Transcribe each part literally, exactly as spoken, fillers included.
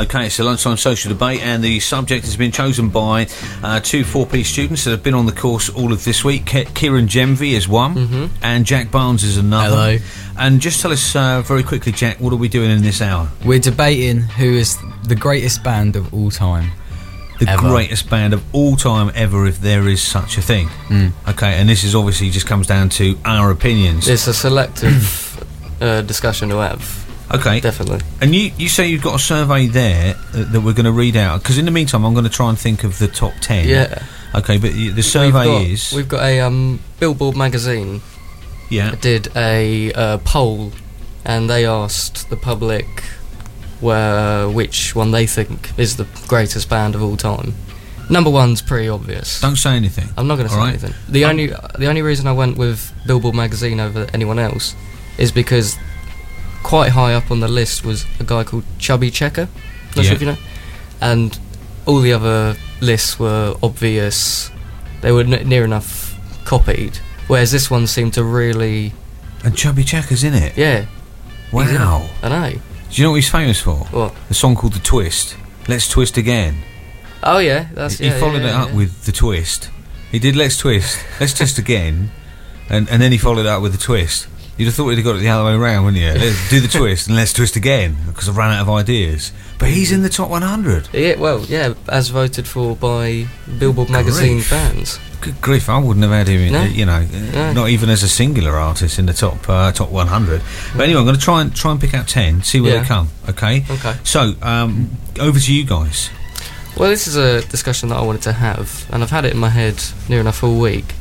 Okay, it's a lunchtime social debate, and the subject has been chosen by uh, two four-piece students that have been on the course all of this week. K- Kieran Gemvey is one, mm-hmm. and Jack Barnes is another. Hello. And just tell us uh, very quickly, Jack, what are we doing in this hour? We're debating who is the greatest band of all time. The ever. greatest band of all time ever, if there is such a thing. Mm. Okay, and this is obviously just comes down to our opinions. It's a selective uh, discussion to have. Okay. Definitely. And you, you say you've got a survey there uh, that we're going to read out, because in the meantime I'm going to try and think of the top ten. Yeah. Okay, but the survey we've got, is... We've got a um, Billboard magazine yeah. did a uh, poll, and they asked the public where, which one they think is the greatest band of all time. Number one's pretty obvious. Don't say anything. I'm not going to say right. anything. The um, only the only reason I went with Billboard magazine over anyone else is because quite high up on the list was a guy called Chubby Checker. Not yeah. sure if you know. And all the other lists were obvious. They were n- near enough copied. Whereas this one seemed to really... And Chubby Checker's in it? Yeah. Wow. I know. Do you know what he's famous for? What? A song called The Twist. Let's Twist Again. Oh yeah, that's He yeah, followed yeah, it yeah, up yeah. with The Twist. He did Let's Twist. Let's Twist Again. And and then he followed it up with The Twist. You'd have thought he'd have got it the other way around, wouldn't you? Let's do The Twist and Let's Twist Again, because I've run out of ideas. But he's in the top one hundred. Yeah, well, yeah, as voted for by Billboard magazine Grief. fans. Good grief, I wouldn't have had him, in, No. uh, you know, uh, No. not even as a singular artist in the top uh, top one hundred. But anyway, I'm going to try and try and pick out ten, see where Yeah. they come. Okay. Okay. So um, over to you guys. Well, this is a discussion that I wanted to have, and I've had it in my head near enough all week.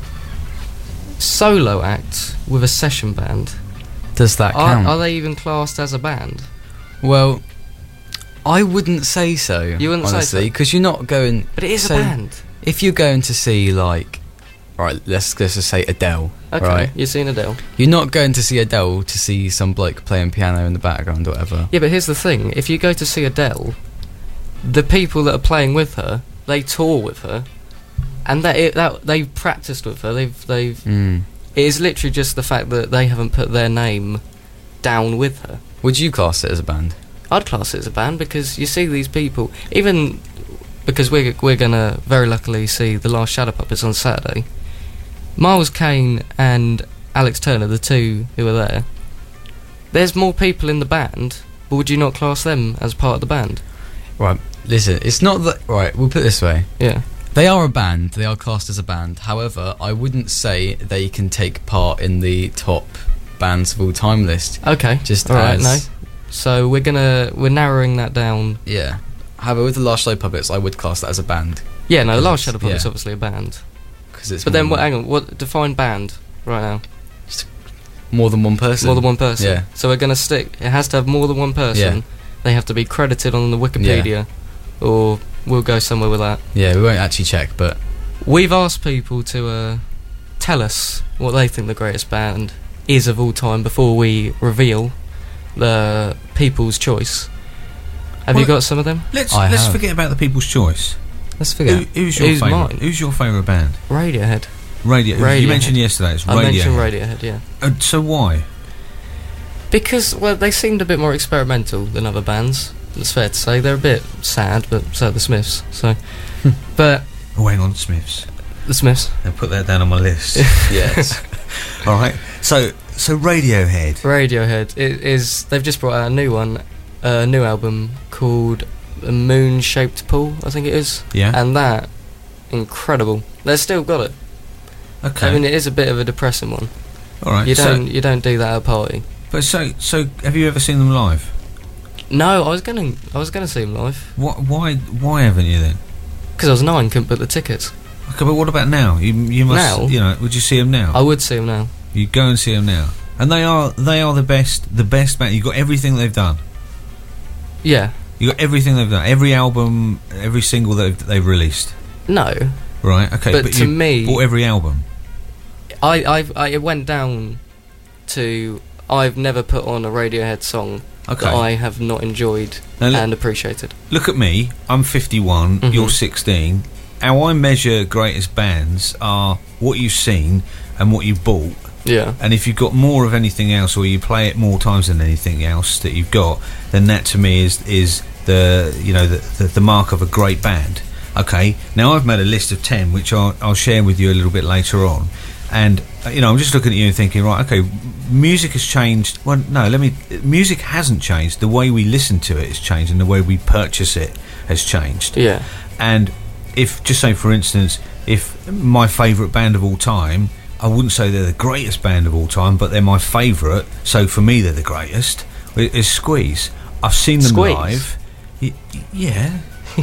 Solo act with a session band. Does that Are, count? are they even classed as a band? Well, I wouldn't say so. You wouldn't say honestly, so? because you're not going. But it is so a band. If you're going to see, like, right, let's let's just say Adele. Okay, Right, you've seen Adele. you're not going to see Adele to see some bloke playing piano in the background or whatever. Yeah, but here's the thing: if you go to see Adele, the people that are playing with her, they tour with her, and that, it, that they've practiced with her. They've they've. Mm. It is literally just the fact that they haven't put their name down with her. Would you class it as a band? I'd class it as a band, because you see these people, even because we're we're gonna very luckily see the last Shadow Puppets on Saturday. Miles Kane and Alex Turner, the two who are there. There's more people in the band, but would you not class them as part of the band? Right, listen, it's not that. Right, we'll put it this way. Yeah. They are a band, they are classed as a band. However, I wouldn't say they can take part in the top bands of all time list. Okay. Just all right. as- No. So we're gonna we're narrowing that down. Yeah. However, with the Last Shadow Puppets, I would class that as a band. Yeah. No, the last It's- Shadow Puppets yeah. obviously a band. Cause it's But then, more, what? Hang on. What define band right now? more than one person. More than one person. Yeah. So we're gonna stick. It has to have more than one person. Yeah. They have to be credited on the Wikipedia, or we'll go somewhere with that. Yeah, we won't actually check, but We've asked people to uh, tell us what they think the greatest band is of all time before we reveal the people's choice. Have Well, you got some of them? Let's I let's have. forget about the People's Choice. let's Who, forget. who's your Who's favourite? mine? Who's your favourite band? Radiohead. Radio. You Radiohead. mentioned yesterday. It's I Radio. mentioned Radiohead, yeah. Uh, so why? Because, well, they seemed a bit more experimental than other bands. It's fair to say. They're a bit sad, but so are the Smiths. So, But Oh, hang on, Smiths. the Smiths. I'll put that down on my list. Yes. All right. So so Radiohead. Radiohead it is. They've just brought out a new one, a new album called A Moon-Shaped Pool, I think it is. Yeah. And that, incredible. They've still got it. Okay. I mean, it is a bit of a depressing one. all right. You so, don't, you don't do that at a party. But so so have you ever seen them live? No, I was gonna, I was gonna see them live Why why why haven't you then? because I was nine, couldn't book the tickets. Okay, but what about now? You you must Now? you know. Would you see them now? I would see them now. You go and see them now, and they are they are the best the best band. You got everything they've done. Yeah. You got everything they've done. Every album, every single that they've, they've released. No, Right. Okay. But to you me- bought every album. I, I've, I, it went down to I've never put on a Radiohead song Okay. that I have not enjoyed Now, look- and appreciated. Look at me. I'm fifty-one. Mhm. You're sixteen. How I measure greatest bands are what you've seen and what you bought. Yeah. And if you've got more of anything else, or you play it more times than anything else that you've got, then that to me is is the you know the, the the mark of a great band. Okay, now I've made a list of ten, which I'll, I'll share with you a little bit later on. And uh, you know, I'm just looking at you and thinking, right, okay, music has changed. Well, no, let me. Music hasn't changed. The way we listen to it has changed, and the way we purchase it has changed. Yeah. And if, just say for instance, if my favourite band of all time, I wouldn't say they're the greatest band of all time, but they're my favourite. So for me, they're the greatest. Is Squeeze. I've seen them Squeeze? live. Y- yeah.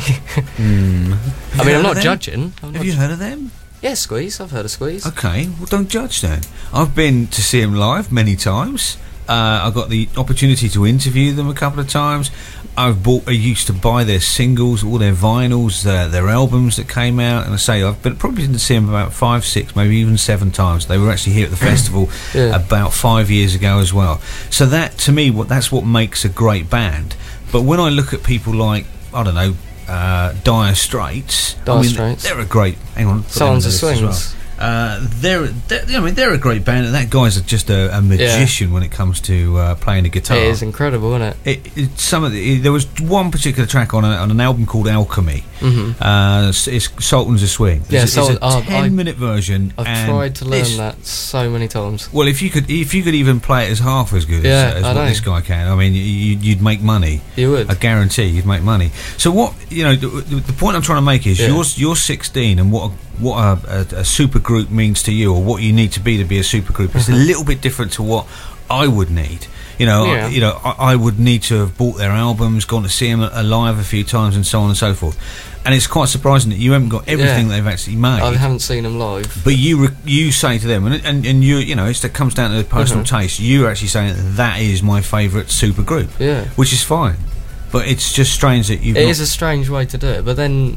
mm. I mean, I'm not judging. I'm Have not you ju- heard of them? Yeah, Squeeze. I've heard of Squeeze. Okay, well, don't judge then. I've been to see them live many times. Uh, I got the opportunity to interview them a couple of times. I've bought, I used to buy their singles, all their vinyls, their, their albums that came out. And I say I've been probably been to see them about five, six, maybe even seven times. They were actually here at the festival Yeah. about five years ago as well. So that, to me, what that's what makes a great band. But when I look at people like, I don't know, uh, Dire Straits, Dire I mean, Straits. they're a great. Hang on, put them on Songs the of list as Swings. well. Uh, they're, they're, I mean, they're a great band, and that guy's just a, a magician when it comes to uh, playing the guitar. It is incredible, isn't it? It, it, some of the, there was one particular track on, a, on an album called Alchemy. Mm-hmm. Uh, it's, it's Sultans of Swing. Yeah, it's, Sul- it's a oh, I- ten-minute version. I've and tried to learn it's- that so many times. Well, if you could, if you could even play it as half as good Yeah, as, as I what know. this guy can, I mean, you, you'd make money. You would. I guarantee you'd make money. So what, you know, the, the point I'm trying to make is Yeah. you're you're sixteen, and what a, what a, a, a super group means to you, or what you need to be to be a super group, is a little bit different to what I would need. You know, Yeah. I, you know, I, I would need to have bought their albums, gone to see them alive a few times, and so on and so forth. And it's quite surprising that you haven't got everything Yeah. they've actually made. I haven't seen them live. But you re- you say to them, and and, and you you know, it's, it comes down to the personal Mhm. taste. You're actually saying that is my favourite super group, Yeah. which is fine. But it's just strange that you've It not- is a strange way to do it, but then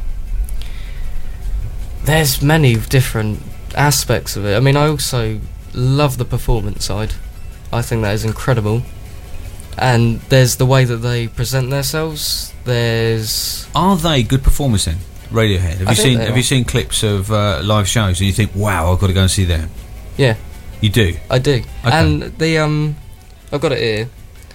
there's many different aspects of it. I mean, I also love the performance side. I think that is incredible. And there's the way that they present themselves. There's Are they good performers then? Radiohead. Have I you think seen they Have are. you seen clips of uh, live shows and you think, wow, I've got to go and see them? yeah, You do. I do. Okay. And the um, I've got it here.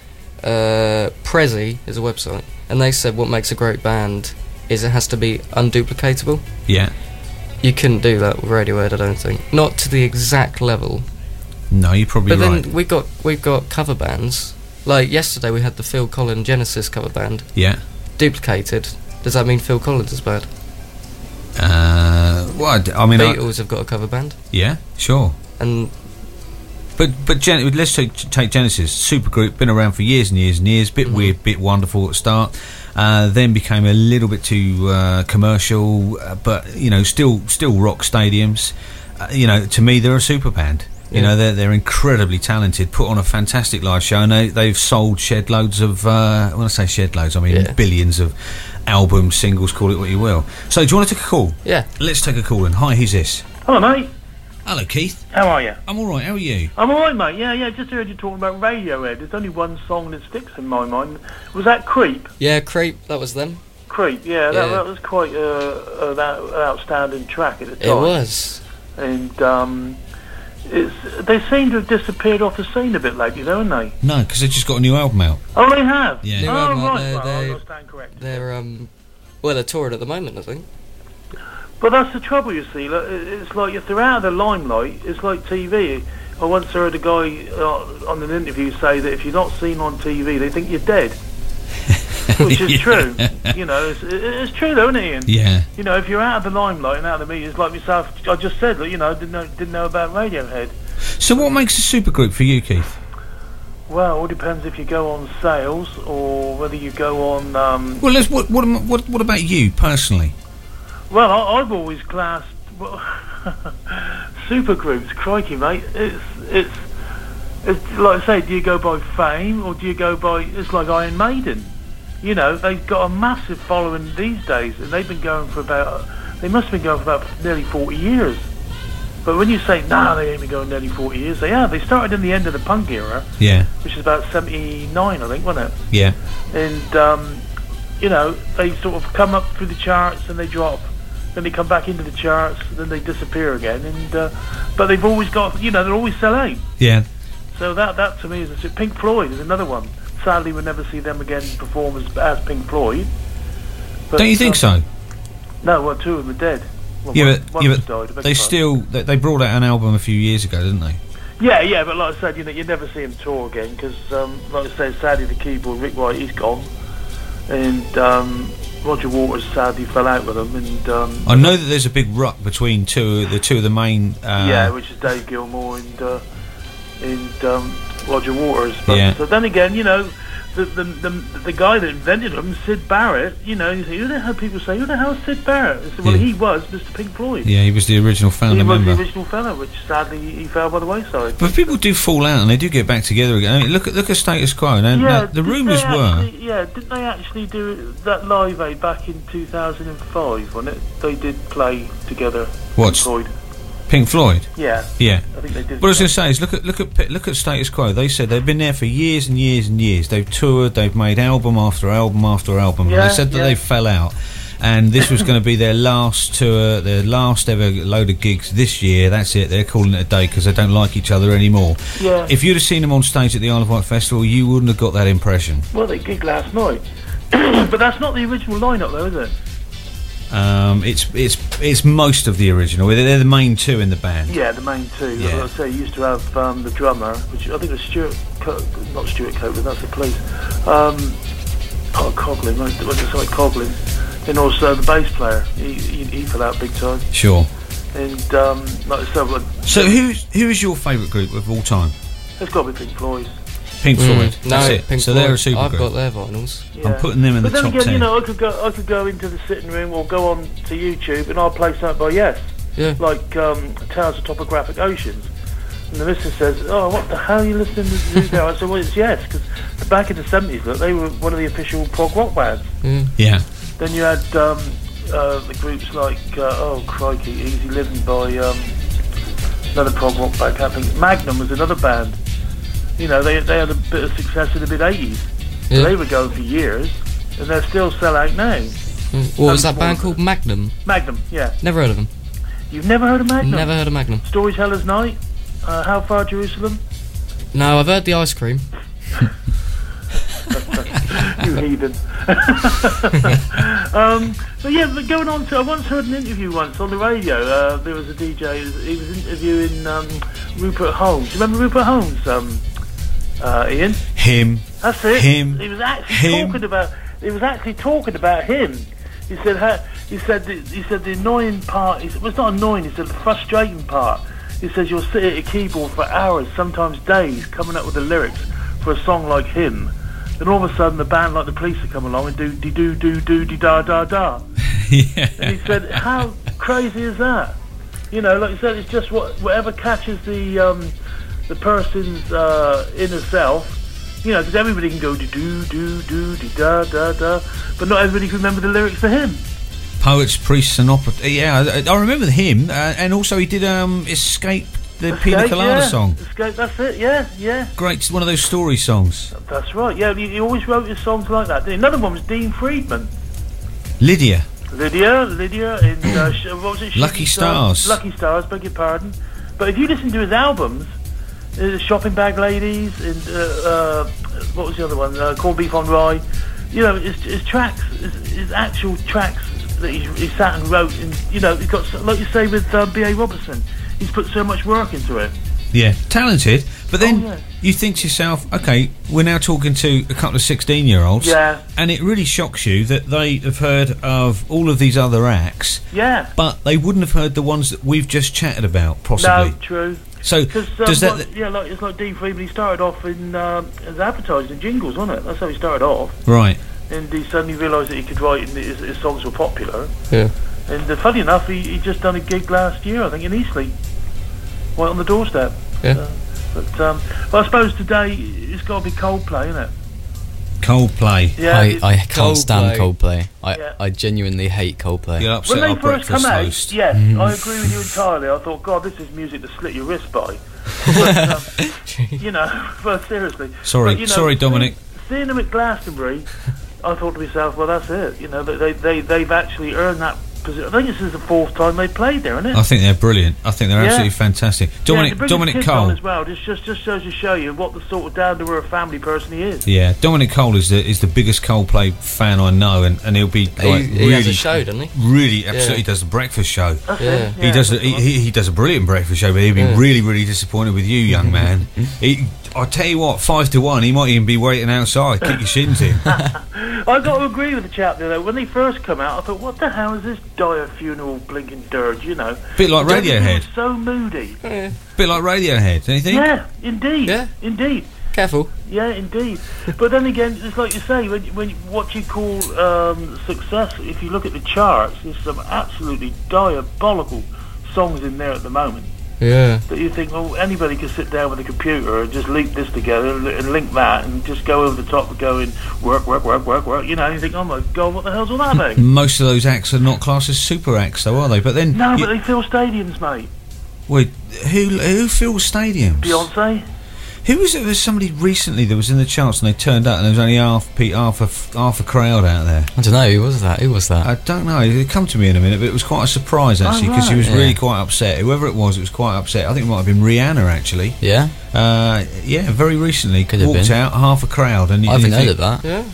Uh, Prezi is a website, and they said what makes a great band is it has to be unduplicatable. Yeah. You couldn't do that with Radiohead, I don't think. Not to the exact level. No, you're probably But right. then we got we've got cover bands. Like yesterday, we had the Phil Collins Genesis cover band Yeah. duplicated. Does that mean Phil Collins is bad? Uh, well, I d- I mean, I- Beatles have got a cover band, yeah, sure. and But but Gen- let's take, take Genesis, supergroup, been around for years and years and years. Bit Mhm. weird, bit wonderful at the start. Uh, then became a little bit too uh, commercial, uh, but you know, still still rock stadiums. Uh, you know, to me, they're a super band. You Yeah. know, they're they're incredibly talented. Put on a fantastic live show, and they they've sold shed loads of. Uh, when I say shed loads, I mean Yeah. billions of albums, singles, call it what you will. So, do you want to take a call? yeah, Let's take a call. And hi, who's this? Hello, mate. Hello, Keith. How are you? I'm all right. How are you? I'm all right, mate. Yeah, yeah. Just heard you talking about Radiohead. There's only one song that sticks in my mind. Was that Creep? yeah, Creep. That was them. Creep. Yeah, that, Yeah. that was quite uh, an, out, an outstanding track at the It time. was. And um, it's they seem to have disappeared off the scene a bit lately, don't they? No, because they just got a new album out. Oh, they have. Yeah. New Oh, album out right. there, right. they- I stand correct. They're um, well, they're touring at the moment, I think. But that's the trouble, you see. Like, it- it's like if they're out of the limelight, it's like T V. I once heard a guy uh, on an interview say that if you're not seen on T V, they think you're dead. Which is Yeah. true. You know, it's, it- it's true though, isn't it, Ian? Yeah. You know, if you're out of the limelight and out of the media, it's like myself, I just said, like, you know, didn't know, didn't know about Radiohead. So, what makes a supergroup for you, Keith? Well, it all depends if you go on sales or whether you go on... Um, Well, let's, what, what am- what what about you personally? well, I, I've always classed... Well, supergroups, crikey, mate. It's, it's, it's like I say, do you go by fame or do you go by... It's like Iron Maiden. You know, they've got a massive following these days, and they've been going for about... They must have been going for about nearly forty years. But when you say, nah, they ain't been going nearly forty years, they have. They started in the end of the punk era, Yeah. which is about seventy-nine, I think, wasn't it? Yeah. And, um, you know, they sort of come up through the charts and they drop. Then they come back into the charts, then they disappear again. And uh, But they've always got, you know, they always sell out. Yeah. So that, that to me is a... Pink Floyd is another one. sadly we'll never see them again perform as, as Pink Floyd. But, Don't you think um, so? No, well, two of them are dead. Well, Yeah, one, but, one yeah, just but died. I beg they your still they, they brought out an album a few years ago, didn't they? Yeah, yeah, but like I said, you know, you never see him tour again because, um, like I said, sadly the keyboard Rick White, he's gone, and um, Roger Waters sadly fell out with him, and um, I know that there's a big ruck between two the two of the main. Uh, yeah, which is Dave Gilmour and uh, and um, Roger Waters. But Yeah. so then again, you know, the the, the the guy that invented them, Sid Barrett. You know, you say, who the hell people say, who the hell is Sid Barrett? I said, well, Yeah. he was Mister Pink Floyd. yeah, he was the original founder he was member. the original fella, which sadly he fell by the wayside. But people do fall out and they do get back together again. I mean, look at look at Status Quo. Now, now, the didn't rumours they were. actually- Yeah, didn't they actually do that live aid back in two thousand five, wasn't it? They did play together. What? Pink Floyd. Pink Floyd. Yeah, Yeah. I think they did. What I was going to say is look at look at look at Status Quo. They said they've been there for years and years and years. They've toured. They've made album after album after album. Yeah, and they said that yeah. they fell out, and this was going to be their last tour, their last ever load of gigs this year. That's it. They're calling it a day because they don't like each other anymore. Yeah. If you'd have seen them on stage at the Isle of Wight Festival, you wouldn't have got that impression. Well, they gigged last night, but that's not the original lineup, though, is it? Um, it's it's it's most of the original. They're they're the main two in the band. Yeah, the main two. Yeah. Like I say, you used to have um, the drummer, which I think was Stuart, Co- not Stuart Copeland, that's the police. Um, oh, Coughlin, what's it like Coughlin? And also the bass player. He, he he fell out big time. Sure. And um, like I said, well, So who's who is your favourite group of all time? it's got to be Pink Floyd. Pink Floyd. No, That's it. Pink so Floyd. they're a super I've group. got their vinyls. Yeah. I'm putting them in But the then top again, ten. you know, I could go, I could go into the sitting room or go on to YouTube and I'll play something by Yes, Yeah. like um, Tales of Topographic Oceans. And the listener says, "Oh, what the hell are you listening to who's there?" I said, "Well, it's Yes, because back in the seventies, look, they were one of the official prog rock bands." Yeah. Yeah. Then you had um, uh, the groups like, uh, oh crikey, Easy Living by um, another prog rock band. I think Magnum was another band. You know, they they had a bit of success in the mid eighties. Yeah. They were going for years, and they're still sell out now. Mm. What was that band called? Magnum? Magnum, yeah. Never heard of them. You've never heard of Magnum? Never heard of Magnum. Storyteller's Night. Uh, How Far Jerusalem? No, I've heard the Ice Cream. You heathen. um, but yeah, but going on to, I once heard an interview once on the radio. Uh, there was a D J, he was, he was interviewing um, Rupert Holmes. Do you remember Rupert Holmes, um, uh, Ian? Him. That's it. Him. He was actually Him. talking about. He was actually talking about him. He said. Ha, he said. The, he said the annoying part. He said, well, it's not annoying. He said the frustrating part. He says you'll sit at a keyboard for hours, sometimes days, coming up with the lyrics for a song like Him. Then all of a sudden, the band like the Police will come along and do de do do do de da da da. Yeah. And he said, how crazy is that? You know, like you said, it's just what whatever catches the um, the person's uh, inner self. You know, because everybody can go do do do do de da da da, but not everybody can remember the lyrics to Him. Poets, priests, and opera. Yeah, I, I remember him, uh, and also he did um, Escape, the Pina Escape, Colada yeah. song. Escape, that's it. Yeah, yeah. Great, one of those story songs. That's right. Yeah, he, he always wrote his songs like that. Another one was Dean Friedman. Lydia. Lydia, Lydia, in uh, sh- what was it? Lucky Shooting Stars. Lucky Stars, beg your pardon. But if you listen to his albums, uh, Shopping Bag Ladies, and uh, uh, what was the other one? Uh, Corned Beef on Rye. You know, his, his tracks, his, his actual tracks that he, he sat and wrote, and you know, he got so- like you say with uh, B A Robertson, he's put so much work into it. Yeah, talented. But then Oh, yeah. you think to yourself, okay, we're now talking to a couple of sixteen-year-olds. Yeah. And it really shocks you that they have heard of all of these other acts, Yeah. but they wouldn't have heard the ones that we've just chatted about, possibly. No, true. So, Because um, does that... like, yeah, like it's like Dean Friedman. He started off in um, as advertising in jingles, wasn't it? That's how he started off. Right. And he suddenly realised that he could write, and his, his songs were popular. Yeah. And uh, funny enough, he, he just done a gig last year, I think, in Eastleigh, right on the doorstep. Yeah. Uh, but um, well, I suppose today it's got to be Coldplay, isn't it? Coldplay. Yeah. I, it's- I can't stand Coldplay. Coldplay. I, Yeah. I genuinely hate Coldplay. You'll upset when they our first breakfast come out, host. yes, I agree with you entirely. I thought, God, this is music to slit your wrist by. But, um, you know, but seriously. Sorry, But, you know, sorry, Dominic. Seeing, seeing them at Glastonbury, I thought to myself, well, that's it. You know, they they they've actually earned that 'cause I think this is the fourth time they played there, isn't it? I think they're brilliant. I think they're Yeah. absolutely fantastic. yeah, Dominic to bring Dominic his kids on Cole. as well. This just just shows to show you what the sort of down to earth family person he is. Yeah, Dominic Cole is the is the biggest Coldplay fan I know, and, and he'll be like he, he really, has a show, doesn't he? really, absolutely Yeah. does the breakfast show. That's Yeah. it. He does. A, that's he, the one. he he does a brilliant breakfast show, but he'd be Yeah. really, really disappointed with you, young man. he, I tell you what, five to one, he might even be waiting outside, kick your shins in. I got to agree with the chap there though. When they first come out, I thought, what the hell is this dire funeral blinking dirge? You know, Bit like Everything Radiohead. was so moody. Yeah. Bit like Radiohead, don't you think? Yeah, indeed. Yeah. Indeed. Careful. Yeah, indeed. But then again, it's like you say, when, when what you call um, success, if you look at the charts, there's some absolutely diabolical songs in there at the moment Yeah. that you think, well, anybody could sit down with a computer and just link this together and, and link that and just go over the top and go in work, work, work, work, work. You know, and you think, oh my God, what the hell's all that about? Most of those acts are not classed as super acts, though, are they? But then, No, you- but they fill stadiums, mate. wait, who who fills stadiums? Beyonce. Who was it? There was somebody recently that was in the charts and they turned up and there was only half pe- half a half a crowd out there. I don't know. Who was that? Who was that? I don't know. It'll come to me in a minute, but it was quite a surprise actually because right. she was Yeah. really quite upset. Whoever it was, it was quite upset. I think it might have been Rihanna actually. yeah, Uh, yeah, very recently Could have walked been. out half a crowd, and you, I haven't you heard think- of that. Yeah.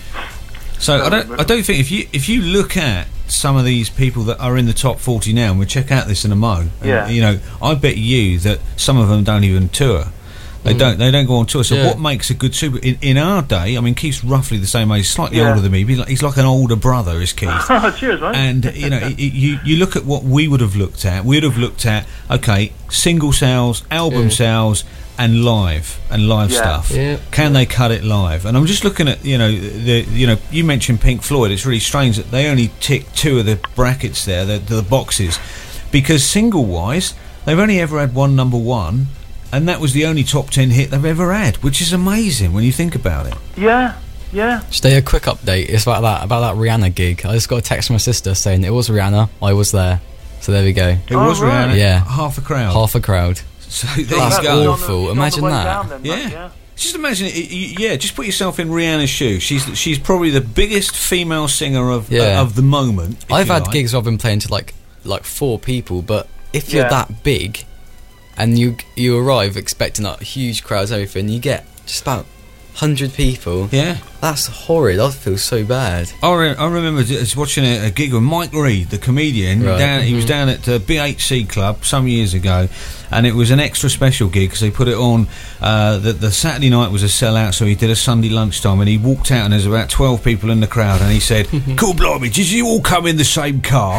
So No, I don't. but- I don't think if you if you look at some of these people that are in the top forty now, and we'll check out this in a mo. and, Yeah. You know, I bet you that some of them don't even tour. They Mm. don't. They don't go on tour. So Yeah. what makes a good super? In, in our day, I mean, Keith's roughly the same age, slightly Yeah. older than me. He's like, he's like an older brother, is Keith. Cheers, mate. And you know, y- you you look at what we would have looked at. We'd have looked at okay, single sales, album Yeah. sales, and live and live Yeah. stuff. Yeah. Can they cut it live? And I'm just looking at you know the you know you mentioned Pink Floyd. It's really strange that they only tick two of the brackets there, the, the boxes, because single wise they've only ever had one number one. And that was the only top ten hit they've ever had, which is amazing when you think about it. yeah, yeah. Today, a quick update. It's about that about that Rihanna gig. I just got a text from my sister saying it was Rihanna. I was there. So there we go. It Oh, was right. Rihanna, Yeah. half a crowd. Half a crowd. So there That's you You're go. on the- awful. you're on the Imagine way that. down then, mate, Yeah. yeah. Just imagine, it, y- yeah. Just put yourself in Rihanna's shoes. She's she's probably the biggest female singer of Yeah. uh, of the moment. if I've you had like. gigs where I've been playing to like like four people, but if you're Yeah. that big and you you arrive expecting like huge crowds, and everything, you get just about hundred people. Yeah, That's horrid. I feel so bad. I, re- I remember just watching a, a gig with Mike Reed, the comedian. Right. Down, he was down at uh, B H C Club some years ago, and it was an extra special gig because they put it on. Uh, the, the Saturday night was a sellout, so he did a Sunday lunchtime, and he walked out, and there's about twelve people in the crowd, and he said, "Cool, blimey, did you all come in the same car?"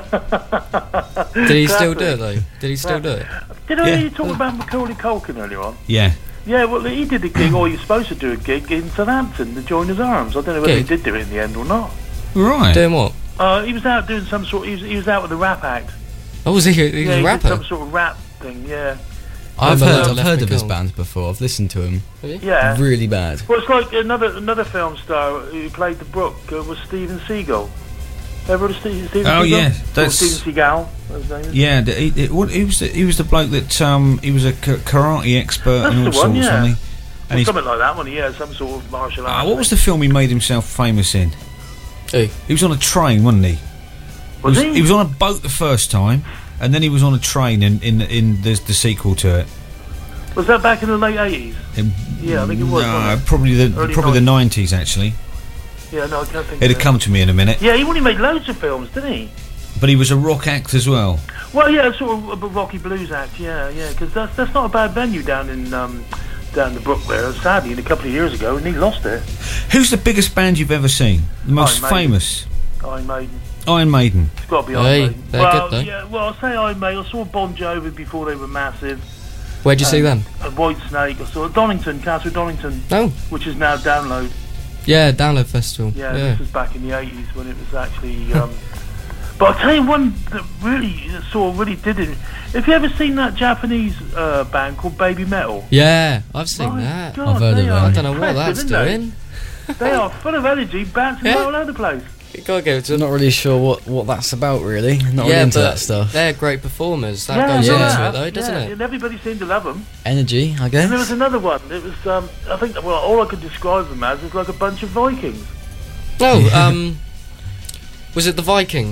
Did he still do it though? Did he still do it? Did I Yeah. hear you talk about Macaulay Culkin earlier on? Yeah. Yeah, well, he did a gig, or he was supposed to do a gig in Southampton, the Joiners Arms. I don't know whether Gig? he did do it in the end or not. Right. Doing what? Uh, he was out doing some sort. He was, he was out with a rap act. Oh, was he? He was yeah, a he did rapper. some sort of rap thing. Yeah, I've Remember heard that I've Left heard Me of his Cold? band before. I've listened to him. yeah. Really bad. Well, it's like another another film star who played the Brook uh, was Steven Seagal. Ever heard of Steven, Steven Oh, Seagal? yeah, Or that's- Steven Seagal. His name is. Yeah, the- he, it, what, he was the, he was the bloke that um he was a ka- karate expert That's and all the sorts, one, yeah. wasn't he? Or And he's, something like that one. Yeah, some sort of martial ah, arts. what was the film he made himself famous in? Who? He was on a train, wasn't he? Was he, he? he was on a boat the first time, and then he was on a train in in, in the, the sequel to it. Was that back in the late eighties? Um, Yeah, I think it was, No, wasn't it? probably the Early probably the nineties actually. Yeah, no, I can't think. It'd of have come to me in a minute. Yeah, he only made loads of films, didn't he? But he was a rock act as well. Well, yeah, sort of a Rocky Blues act. Yeah, yeah, because that's that's not a bad venue down in um, down the Brook there. Sadly, a couple of years ago, and he lost it. Who's the biggest band you've ever seen? The most Iron Maiden. famous? Iron Maiden. Iron Maiden. It's got to be Hey, Iron Maiden. they're well, good, though. yeah, well, I say Iron Maiden. I saw Bon Jovi before they were massive. Where'd you see them? And White Snake. I saw Donington, Castle Donington, Oh, which is now Download. yeah, Download Festival. Yeah, Yeah. this was back in the eighties when it was actually. Um, but I'll tell you one that really sort of really did it. Have you ever seen that Japanese uh, band called Baby Metal? Yeah, I've seen My that. God, I've heard they of are them. I don't know what impressive, that's isn't doing. They? they are full of energy, bouncing Yeah. all over the place. You gotta go to I'm not really sure what, what that's about, really. Not yeah, really into but that stuff. they're great performers. That yeah, goes yeah. into yeah, it, though, doesn't yeah, it? And everybody seemed to love them. Energy, I And there was guess. another one. It was, um, I think, well, all I could describe them as is like a bunch of Vikings. Oh, um, was it the Vikings?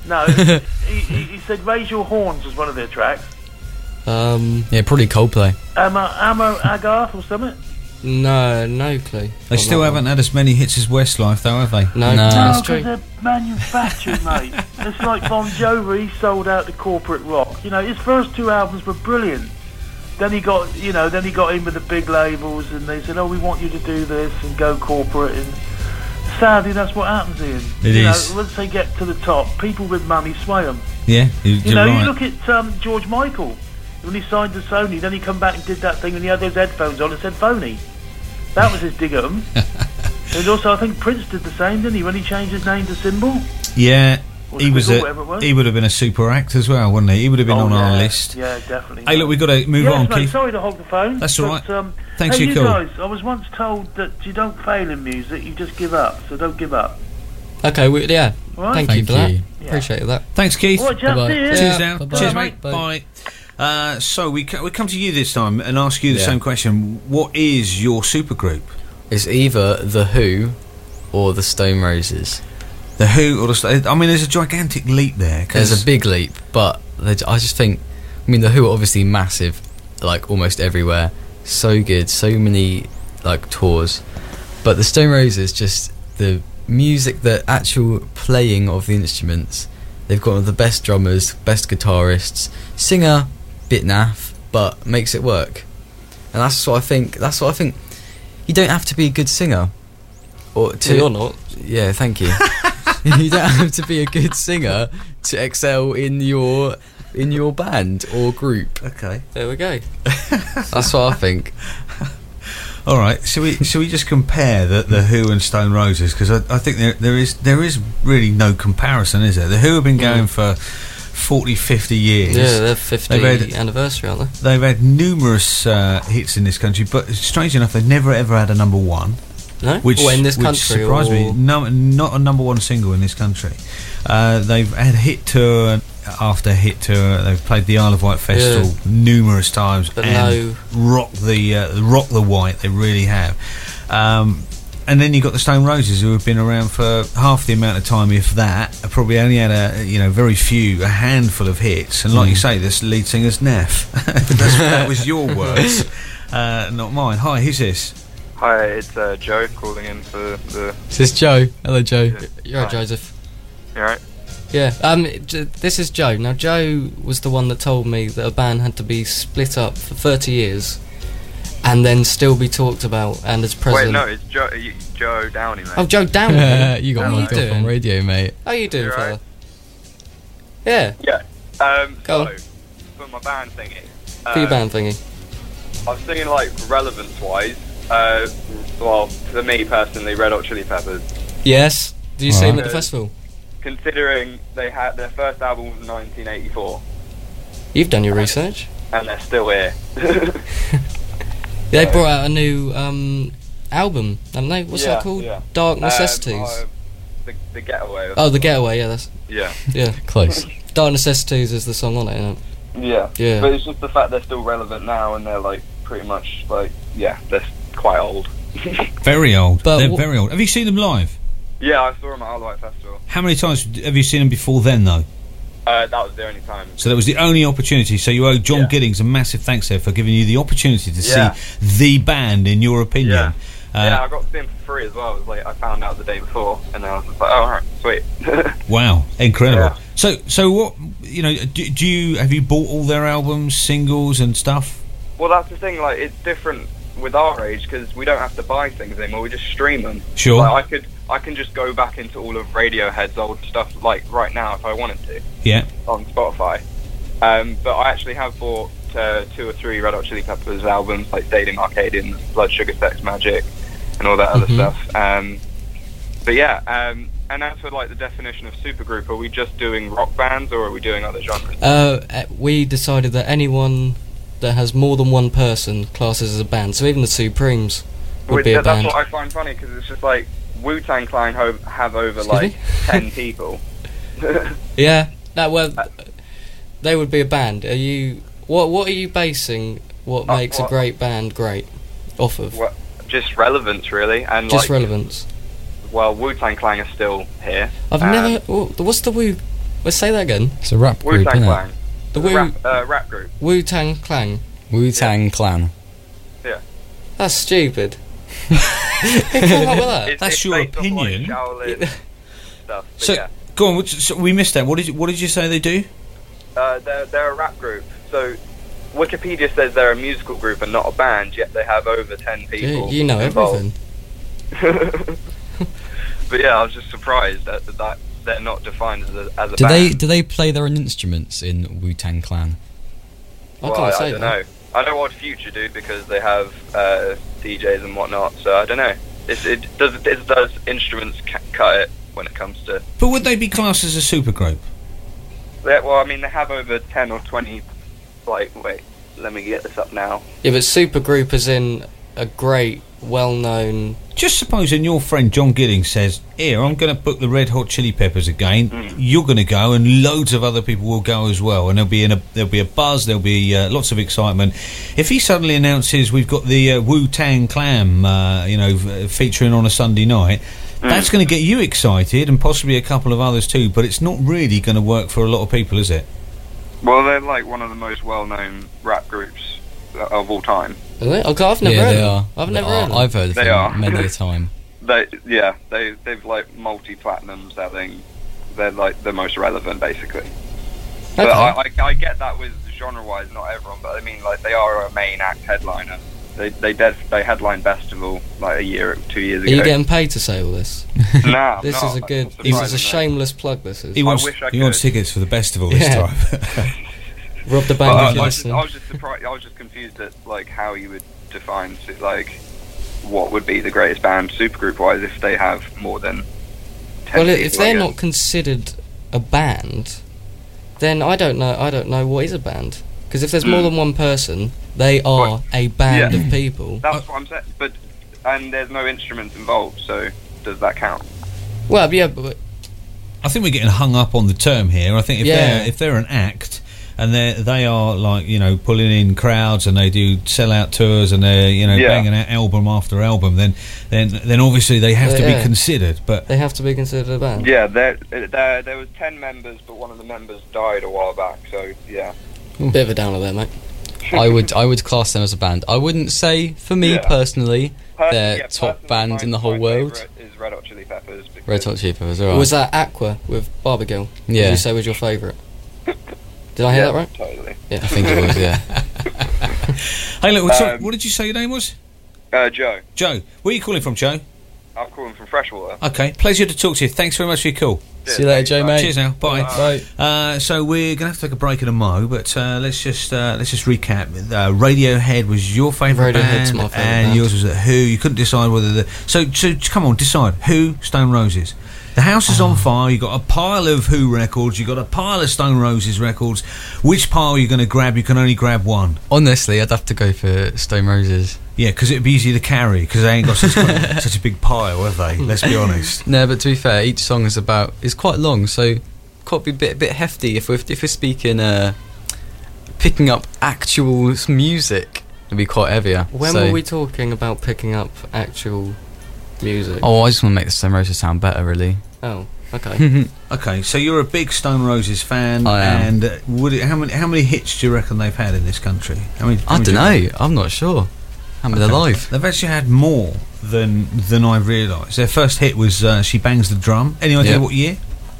No, he, he, he said Raise Your Horns was one of their tracks. Um, Yeah, probably Coldplay. Ammo, Ammo Agarth or something? no, no clue. They on still that haven't had as many hits as Westlife, though, have they? one. No, No. that's No, true. because they're manufactured, mate. It's like Bon Jovi, he sold out to corporate rock. You know, his first two albums were brilliant. Then he got, you know, then he got in with the big labels, and they said, "Oh, we want you to do this and go corporate." And sadly, that's what happens, Ian. It you is. know, once they get to the top, people with money sway them. Yeah, you, You you're know, right. you look at um, George Michael when he signed to Sony. Then he come back and did that thing, and he had those headphones on and said "phony." That was his dig at 'em. And also, I think Prince did the same, didn't he? When he changed his name to Symbol. yeah, Or he was Squiggle, a, whatever it was. he would have been a super act as well, wouldn't he? He would have been Oh, on our yeah. list. Yeah, definitely. Hey, look, we've got to move yes, on, mate, Keith. sorry to hog the phone. That's all but, right. Um, Thanks hey, for you your call. guys, I was once told that you don't fail in music, you just give up. So don't give up. Okay, we, yeah. All right? Thank, Thank you for that. you. Yeah. Appreciate that. Thanks, Keith. All right, chaps, Bye-bye. see you. Yeah. Cheers now. bye-bye. Cheers, mate. Bye. Bye. Uh, so we co- we come to you this time and ask you the Yeah. same question. What is your supergroup? It's either The Who or the Stone Roses. The Who or the? St- I mean, there's a gigantic leap there. 'cause- There's a big leap, but they, I just think, I mean, The Who are obviously massive, like almost everywhere. So good, so many like tours. But the Stone Roses, just the music, the actual playing of the instruments. They've got one of the best drummers, best guitarists, singer, bit naff, but makes it work. And that's what I think. That's what I think. You don't have to be a good singer, or to. You're not. Yeah, thank you. You don't have to be a good singer to excel in your in your band or group. Okay. There we go. That's what I think. All right. Shall we? Shall we just compare the, the Who and Stone Roses? Because I, I think there there is there is really no comparison, is there? The Who have been going for forty, fifty years. Yeah, they're fifty They've had- anniversary, aren't they? They've had numerous uh, hits in this country, but strange enough, they've never ever had a number one. No? Which, Or in this which country? surprised or... me. No, not a number one single in this country. Uh, they've had hit tour after hit tour. They've played the Isle of Wight Festival numerous times, But and no- rock the uh, rock the Wight. They really have. Um, and then you've got the Stone Roses, who have been around for half the amount of time, if that. Probably only had a you know very few, a handful of hits. And like you say, this lead singer's naff. That's, that was your words, uh, not mine. Hi, who's this? Hi, it's uh, Joe calling in for the. This is Joe. Hello, Joe. Yeah. You're right, Hi. Joseph. You alright? Yeah. Um. J- this is Joe. Now, Joe was the one that told me that a band had to be split up for thirty years, and then still be talked about. And as Wait, president. no, it's Joe, you, Joe Downey, mate. Oh, Joe Downey. You got How my you off on doing? radio, mate. How you doing, You fella? alright? Yeah. Yeah. Um, Go so, on. for my band thingy. For your um, band thingy. I was thinking, like, relevance-wise, uh, well, for me personally, Red Hot Chili Peppers. Yes. Did you see him at the Right. festival? Considering they had their first album was nineteen eighty-four, You've done your research. and they're still here. They brought out a new um album, haven't they? What's Yeah, that called? yeah. Dark Um, Necessities. uh, the, the Getaway. or oh, The something. Getaway. Yeah, that's Yeah. yeah. Close. Dark Necessities is the song on it. Isn't it? Yeah. Yeah. But it's just the fact they're still relevant now, and they're, like, pretty much, like, yeah, they're quite old. Very old. But They're wh- very old. Have you seen them live? Yeah, I saw them at Isle of Wight Festival. How many times have you seen them before then, though? Uh, that was the only time. So that was the only opportunity. So you owe John Yeah. Giddings a massive thanks there for giving you the opportunity to Yeah. see the band, in your opinion. Yeah. Uh, yeah, I got to see them for free as well. It was like I found out the day before, and then I was just like, "Oh, alright, sweet." Wow, incredible. Yeah. So, so what? You know, do, do you have you bought all their albums, singles, and stuff? Well, that's the thing. Like, it's different with our age because we don't have to buy things anymore. We just stream them. Sure. Like, I could, I can just go back into all of Radiohead's old stuff, like right now, if I wanted to, Yeah. on Spotify. Um, but I actually have bought uh, two or three Red Hot Chili Peppers albums, like Stadium Arcadian, Blood Sugar Sex Magic, and all that other Mhm. stuff. Um, but yeah. Um, and as for like the definition of supergroup, are we just doing rock bands or are we doing other genres? Uh, uh, we decided that anyone that has more than one person classes as a band. So even the Supremes would Which, be a that- that's band. what I find funny because it's just like Wu-Tang Clan ho- have over Excuse like me? ten people. Yeah. That well, they would be a band. Are you? What? What are you basing? What Uh, makes a what- great band great? Off of Well, just relevance, really, and just like, relevance. well, Wu-Tang Clan are still here. I've Um, never. wha- What's the Wu Let's say that again. It's a rap group, Wu-Tang isn't it? Clan. The It's a Wu rap, uh, rap group. Wu Tang Clan. Wu-Tang Clan. That's stupid. Who came up with that? It's, That's it's your based off, like, opinion. Shaolin stuff. But So, yeah. go on. which- So we missed that. What did you, what did you say they do? Uh, they're, they're a rap group. So Wikipedia says they're a musical group and not a band, yet they have over ten You, people you know involved. everything. But yeah, I was just surprised that, that they're not defined as a, as a Do band. they do they play their own instruments in Wu-Tang Clan? I well, can't I, say I don't that. know. I know what Future do because they have uh, D Js and whatnot. So I don't know. It's, it does it does instruments ca- cut it when it comes to. But would they be classed as a supergroup? They, well, I mean, they have over ten or twenty. Like, wait, let me get this up now. Yeah, but supergroup is in a great, well-known. Just supposing your friend John Giddings says, "Here, I'm going to book the Red Hot Chili Peppers again. Mm. You're going to go, and loads of other people will go as well. And there'll be in a there'll be a buzz. There'll be uh, lots of excitement. If he suddenly announces we've got the uh, Wu-Tang Clan, uh, you know, f- featuring on a Sunday night." That's going to get you excited, and possibly a couple of others too. But it's not really going to work for a lot of people, is it? Well, they're like one of the most well-known rap groups of all time. Are they? Okay, I've never yeah, heard they of are. them. I've They never are. heard of them. I've heard of They them are. many a time. They, yeah, they they've like multi-platinum selling. They're like the most relevant, basically. But Okay. I, I, I get that with genre-wise, not everyone, but I mean, like they are a main act headliner. They they did they headlined Festival like a year, two years Are ago. you getting paid to say all this? No, This no, is a good. I'm This is a surprised, shameless plug. This is. He wants wish I he wants could. tickets for the festival this Yeah. time. Rob the But bank I, if you I, was just, listen. I was just surprised. I was just confused at like how you would define like what would be the greatest band supergroup-wise if they have more than ten Well, people, if I they're guess. not considered a band, then I don't know. I don't know what is a band. Because if there's more than one person, they are But- a band yeah. of people. That's what I'm saying. But and there's no instruments involved, so does that count? Well, yeah, but I think we're getting hung up on the term here. I think if Yeah. they're if they're an act and they they are like you know pulling in crowds and they do sell out tours and they're you know Yeah. banging out album after album, then then then obviously they have to Yeah. be considered. But they have to be considered a band. Yeah, there, there there was ten members, but one of the members died a while back. So yeah. Bit of a downer there, mate. I would I would class them as a band. I wouldn't say for me Yeah. personally Person- they're yeah, top personally, band my- in the whole my world. favourite Is Red Hot Chili Peppers. because- Red Hot Chili Peppers, alright. Was that Aqua with Barbagirl? Did Yeah. you say was your favourite? Did I hear yeah, that right? Totally. Yeah. I think it was, yeah. hey, look, so, Um, what did you say your name was? Uh, Joe, Joe. Where are you calling from, Joe? I'm calling from Freshwater. Okay, pleasure to talk to you. Thanks very much for your call. See you later, Joe, mate. Cheers now. Bye. Bye. Uh, so we're gonna have to take a break in a mo, but uh, let's just uh, let's just recap. Uh, Radiohead was your favourite Radiohead's band, my favourite and band. yours was at Who. You couldn't decide whether the so so come on, decide Who, Stone Roses. The house is Oh. on fire. You got a pile of Who records. You got a pile of Stone Roses records. Which pile are you going to grab? You can only grab one. Honestly, I'd have to go for Stone Roses. Yeah, because it'd be easy to carry. Because they ain't got such, such a big pile, have they? Let's be honest. No, but to be fair, each song is about is quite long, so could be a bit bit hefty if we're if we're speaking uh, picking up actual s- music. It'd be quite heavier. When so, were we talking about picking up actual music? Oh, I just want to make the Stone Roses sound better, really. Oh, okay. Okay, so you're a big Stone Roses fan, I am. and uh, would it, how many how many hits do you reckon they've had in this country? How many? how I many don't do you know. I'm not sure. I haven't been Okay. alive. They've actually had more than than I realised. Their first hit was uh, "She Bangs the Drum." Any idea Yeah. what year?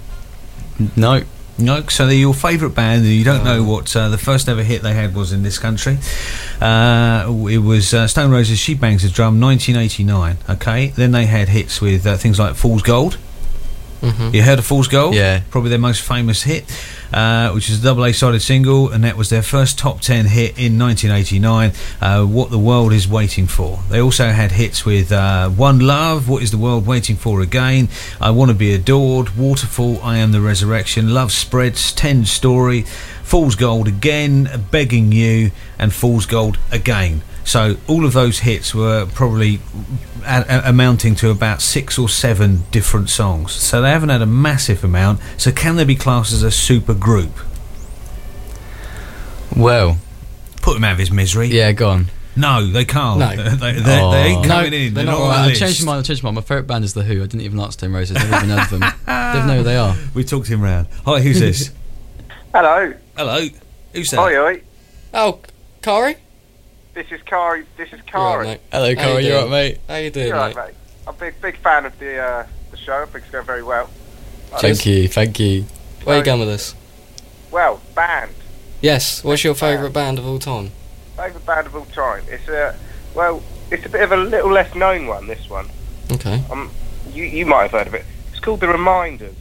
No. No. So they're your favourite band, and you don't Oh. know what uh, the first ever hit they had was in this country. Uh, it was uh, Stone Roses' "She Bangs the Drum," nineteen eighty-nine. Okay. Then they had hits with uh, things like "Fool's Gold." hmm You heard of Fool's Gold? Yeah. Probably their most famous hit, uh, which is a double A-sided single, and that was their first top ten hit in nineteen eighty-nine, uh, What the World is Waiting For. They also had hits with uh, One Love, What is the World Waiting For Again, I Want to Be Adored, Waterfall, I Am the Resurrection, Love Spreads, Ten Story, Fool's Gold Again, Begging You, and Fool's Gold Again. So all of those hits were probably a- a- amounting to about six or seven different songs. So they haven't had a massive amount. So can they be classed as a super group? Well, Put him out of his misery. yeah, go on. No, they can't. No. they, they, Oh. they ain't No, coming in. they're They're not. not All on right, the I've changed list. my mind. I've changed my mind. My favourite band is The Who. I didn't even like Stone Roses. Never even heard of them. Don't even know who they are. We talked him round. Hi, who's this? Hello. Hello. Who's that? Oi, oi. Oh, Kari? This is Kari. This is You're right, Kari. mate. Hello, How you Cara. You doing? alright, mate? How you doing, You're right, mate? mate. I'm a big, big fan of the uh, the show. I think it's going very well. Thank you. Thank you. Where you going with this? Well, band. Yes. What's your favourite band of all time? Favourite band of all time. It's a well. It's a bit of a little less known one. This one. Okay. Um, you you might have heard of it. It's called The Reminders.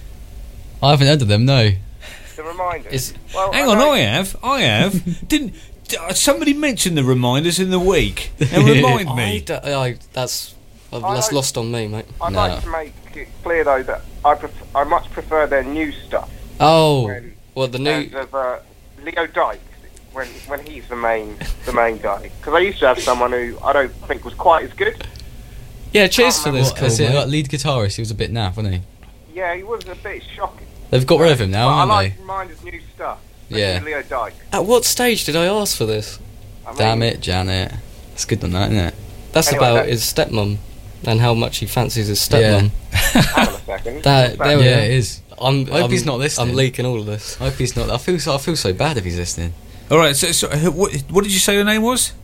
I haven't heard of them. No. The Reminders. Is Well, Hang I on, know- I have. I have. Didn't d- uh, somebody mention the reminders in the week? And remind I, me. d- I that's I've, I that's like- lost on me, mate. I'd No. like to make it clear though that I pref- I much prefer their new stuff. Oh, When, well the new. and of uh, Leo Dyke when when he's the main the main guy. Because I used to have someone who I don't think was quite as good. Yeah, cheers for this, What, cool, is it mate. like lead guitarist? He was a bit naff, wasn't he? Yeah, he was a bit shocking. They've got rid of him now, But I haven't like they? Reminders' new stuff. Yeah. Especially Leo Dyke. At what stage did I ask for this? I mean, Damn it, Janet. It's good on that, isn't it? That's Anyway, about that- his stepmom and how much he fancies his stepmom. Hang on a second. That, there we Yeah, are. it is. I'm, I hope I'm, he's not listening. I'm leaking all of this. I hope he's not. I feel so. I feel so bad if he's listening. All right. So, so uh, what, what did you say your name was?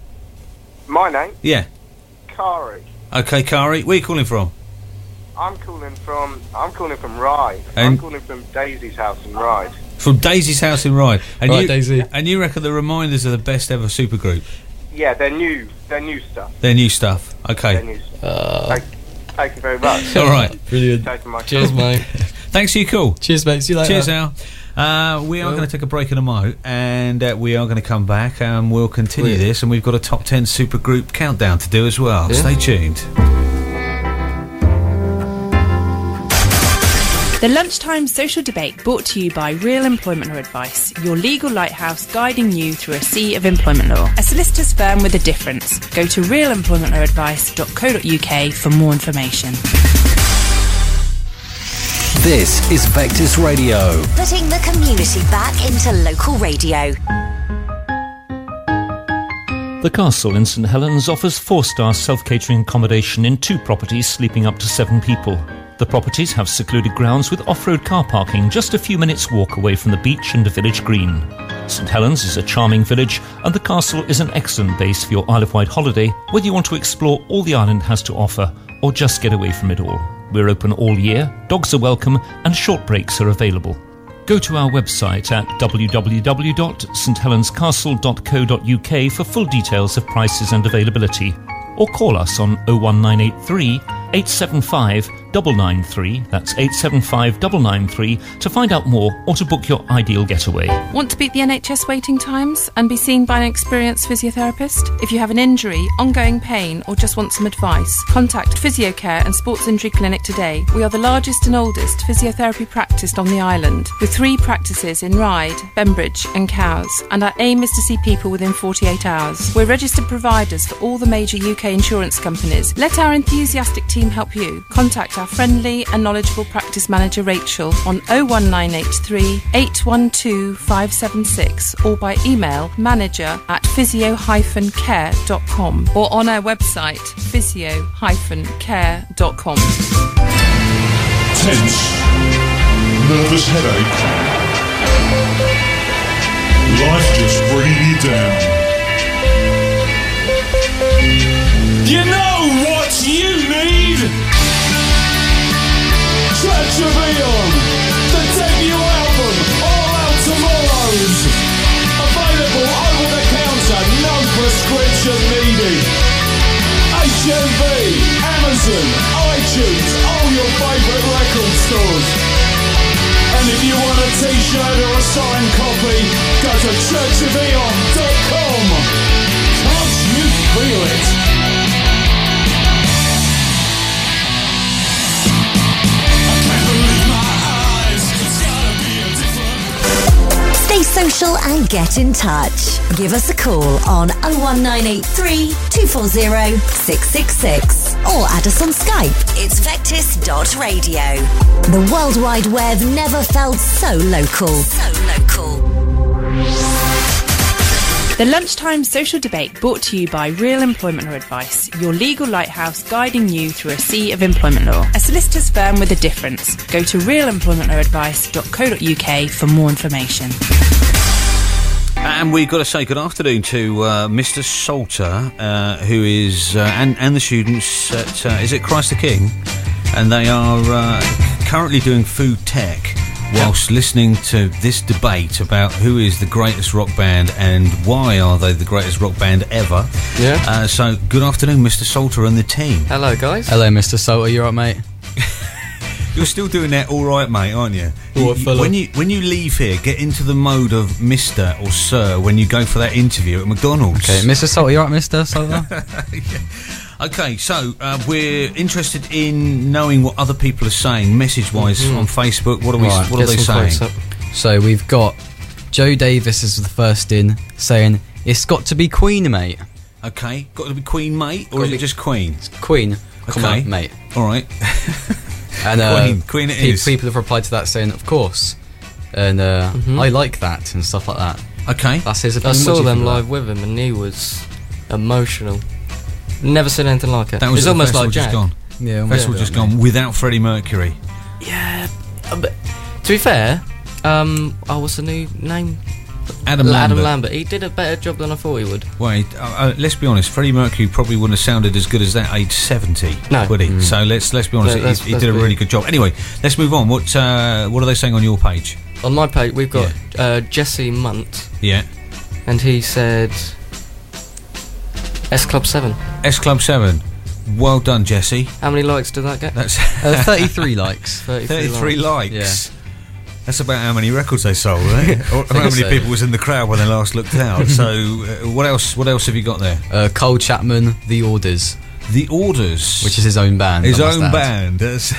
My name, Yeah. Kari. Okay, Kari. Where are you calling from? I'm calling from I'm calling from Ryde. I'm And- calling from Daisy's house in Ryde. From Daisy's house in Ryde. And Right, you, Daisy. And you reckon the reminders are the best ever supergroup? Yeah, they're new. They're new stuff. Their new stuff. They're Okay. new stuff. Uh, Thank, thank you very much. All right. Brilliant. Taking my cheers, mate. Thanks for your call. Cheers, mate. See you later. Cheers, Al. Uh, we are Well- going to take a break in a mo, and uh, we are going to come back and we'll continue Yeah. this. And we've got a top ten supergroup countdown to do as well. Yeah. Stay tuned. The Lunchtime Social Debate brought to you by Real Employment Law Advice, your legal lighthouse guiding you through a sea of employment law. A solicitor's firm with a difference. Go to real employment law advice dot co dot uk for more information. This is Vectis Radio. Putting the community back into local radio. The Castle in St Helens offers four-star self-catering accommodation in two properties sleeping up to seven people. The properties have secluded grounds with off-road car parking just a few minutes walk away from the beach and the village green. St Helens is a charming village and the Castle is an excellent base for your Isle of Wight holiday, whether you want to explore all the island has to offer or just get away from it all. We're open all year, dogs are welcome and short breaks are available. Go to our website at w w w dot st helens castle dot co dot u k for full details of prices and availability, or call us on oh one nine eight three, eight seven five, nine nine three, that's eight seven five, nine nine three, to find out more or to book your ideal getaway. Want to beat the N H S waiting times and be seen by an experienced physiotherapist? If you have an injury, ongoing pain, or just want some advice, contact PhysioCare and Sports Injury Clinic today. We are the largest and oldest physiotherapy practice on the island, with three practices in Ryde, Bembridge and Cowes, and our aim is to see people within forty-eight hours. We're registered providers for all the major U K insurance companies. Let our enthusiastic team help you. Contact our friendly and knowledgeable practice manager Rachel on oh one nine eight three, eight one two, five seven six or by email manager at physio dash care dot com or on our website physio dash care dot com. Tense. Nervous headache. Life just bringing you down. You know what you need? Church of Eon, the debut album, All Out Tomorrows. Available over the counter, no prescription needed. H M V, Amazon, iTunes, all your favourite record stores. And if you want a t-shirt or a signed copy, go to church of eon dot com. Can't you feel it? Stay social and get in touch. Give us a call on oh one nine eight three, two four zero, six six six or add us on Skype. It's vectis dot radio. The World Wide Web never felt so local. So local. The Lunchtime Social Debate brought to you by Real Employment Law Advice, your legal lighthouse guiding you through a sea of employment law. A solicitor's firm with a difference. Go to real employment law advice dot co dot uk for more information. And we've got to say good afternoon to uh, Mister Salter, uh, who is, uh, and, and the students at, uh, is it Christ the King? And they are uh, currently doing food tech whilst listening to this debate about who is the greatest rock band and why are they the greatest rock band ever. Yeah. Uh, so, good afternoon, Mister Salter and the team. Hello, guys. Hello, Mister Salter. You all right, mate? You're still doing that all right, mate, aren't you? All right, You- fella. when you when you leave here, get into the mode of Mister or Sir when you go for that interview at McDonald's. Okay, Mister Salter. You all right, Mister Salter? Okay, so uh, we're interested in knowing what other people are saying message-wise Mhm. on Facebook. What are we? Right, what are get they some saying? quotes up. So we've got Joe Davis is the first in saying it's got to be Queen, mate. Okay, got to be Queen, mate, or Gotta is it be- just Queen? Queen. Come Okay. on, mate. All right. And uh, Queen, Queen it pe- is. People have replied to that saying, of course. And uh, Mhm. I like that and stuff like that. Okay. That's his I opinion. What saw do you them think of live with him, and he was emotional. Never seen anything like it. That was it's at the almost festival like just Jack. gone. Yeah, Festival yeah, just mate. gone without Freddie Mercury. Yeah, uh, but to be fair, um, oh, what's the new name? Adam L- Lambert. Adam Lambert. He did a better job than I thought he would. Wait, uh, uh, let's be honest. Freddie Mercury probably wouldn't have sounded as good as that age seventy, No. would he? Mm. So let's let's be honest. Yeah, let's- he he let's did a be- really good job. Anyway, let's move on. What uh, what are they saying on your page? On my page, we've got uh, Jesse Munt, Yeah, and he said S Club Seven. S Club Seven. Well done, Jesse. How many likes did that get? That's Uh, thirty-three likes. thirty-three likes. Yeah. That's about how many records they sold, right? Or how many so. people was in the crowd when they last looked out. So, uh, what else? What else have you got there? Uh, Cole Chapman, The Orders, The Orders, which is his own band. his I must own add. band. That's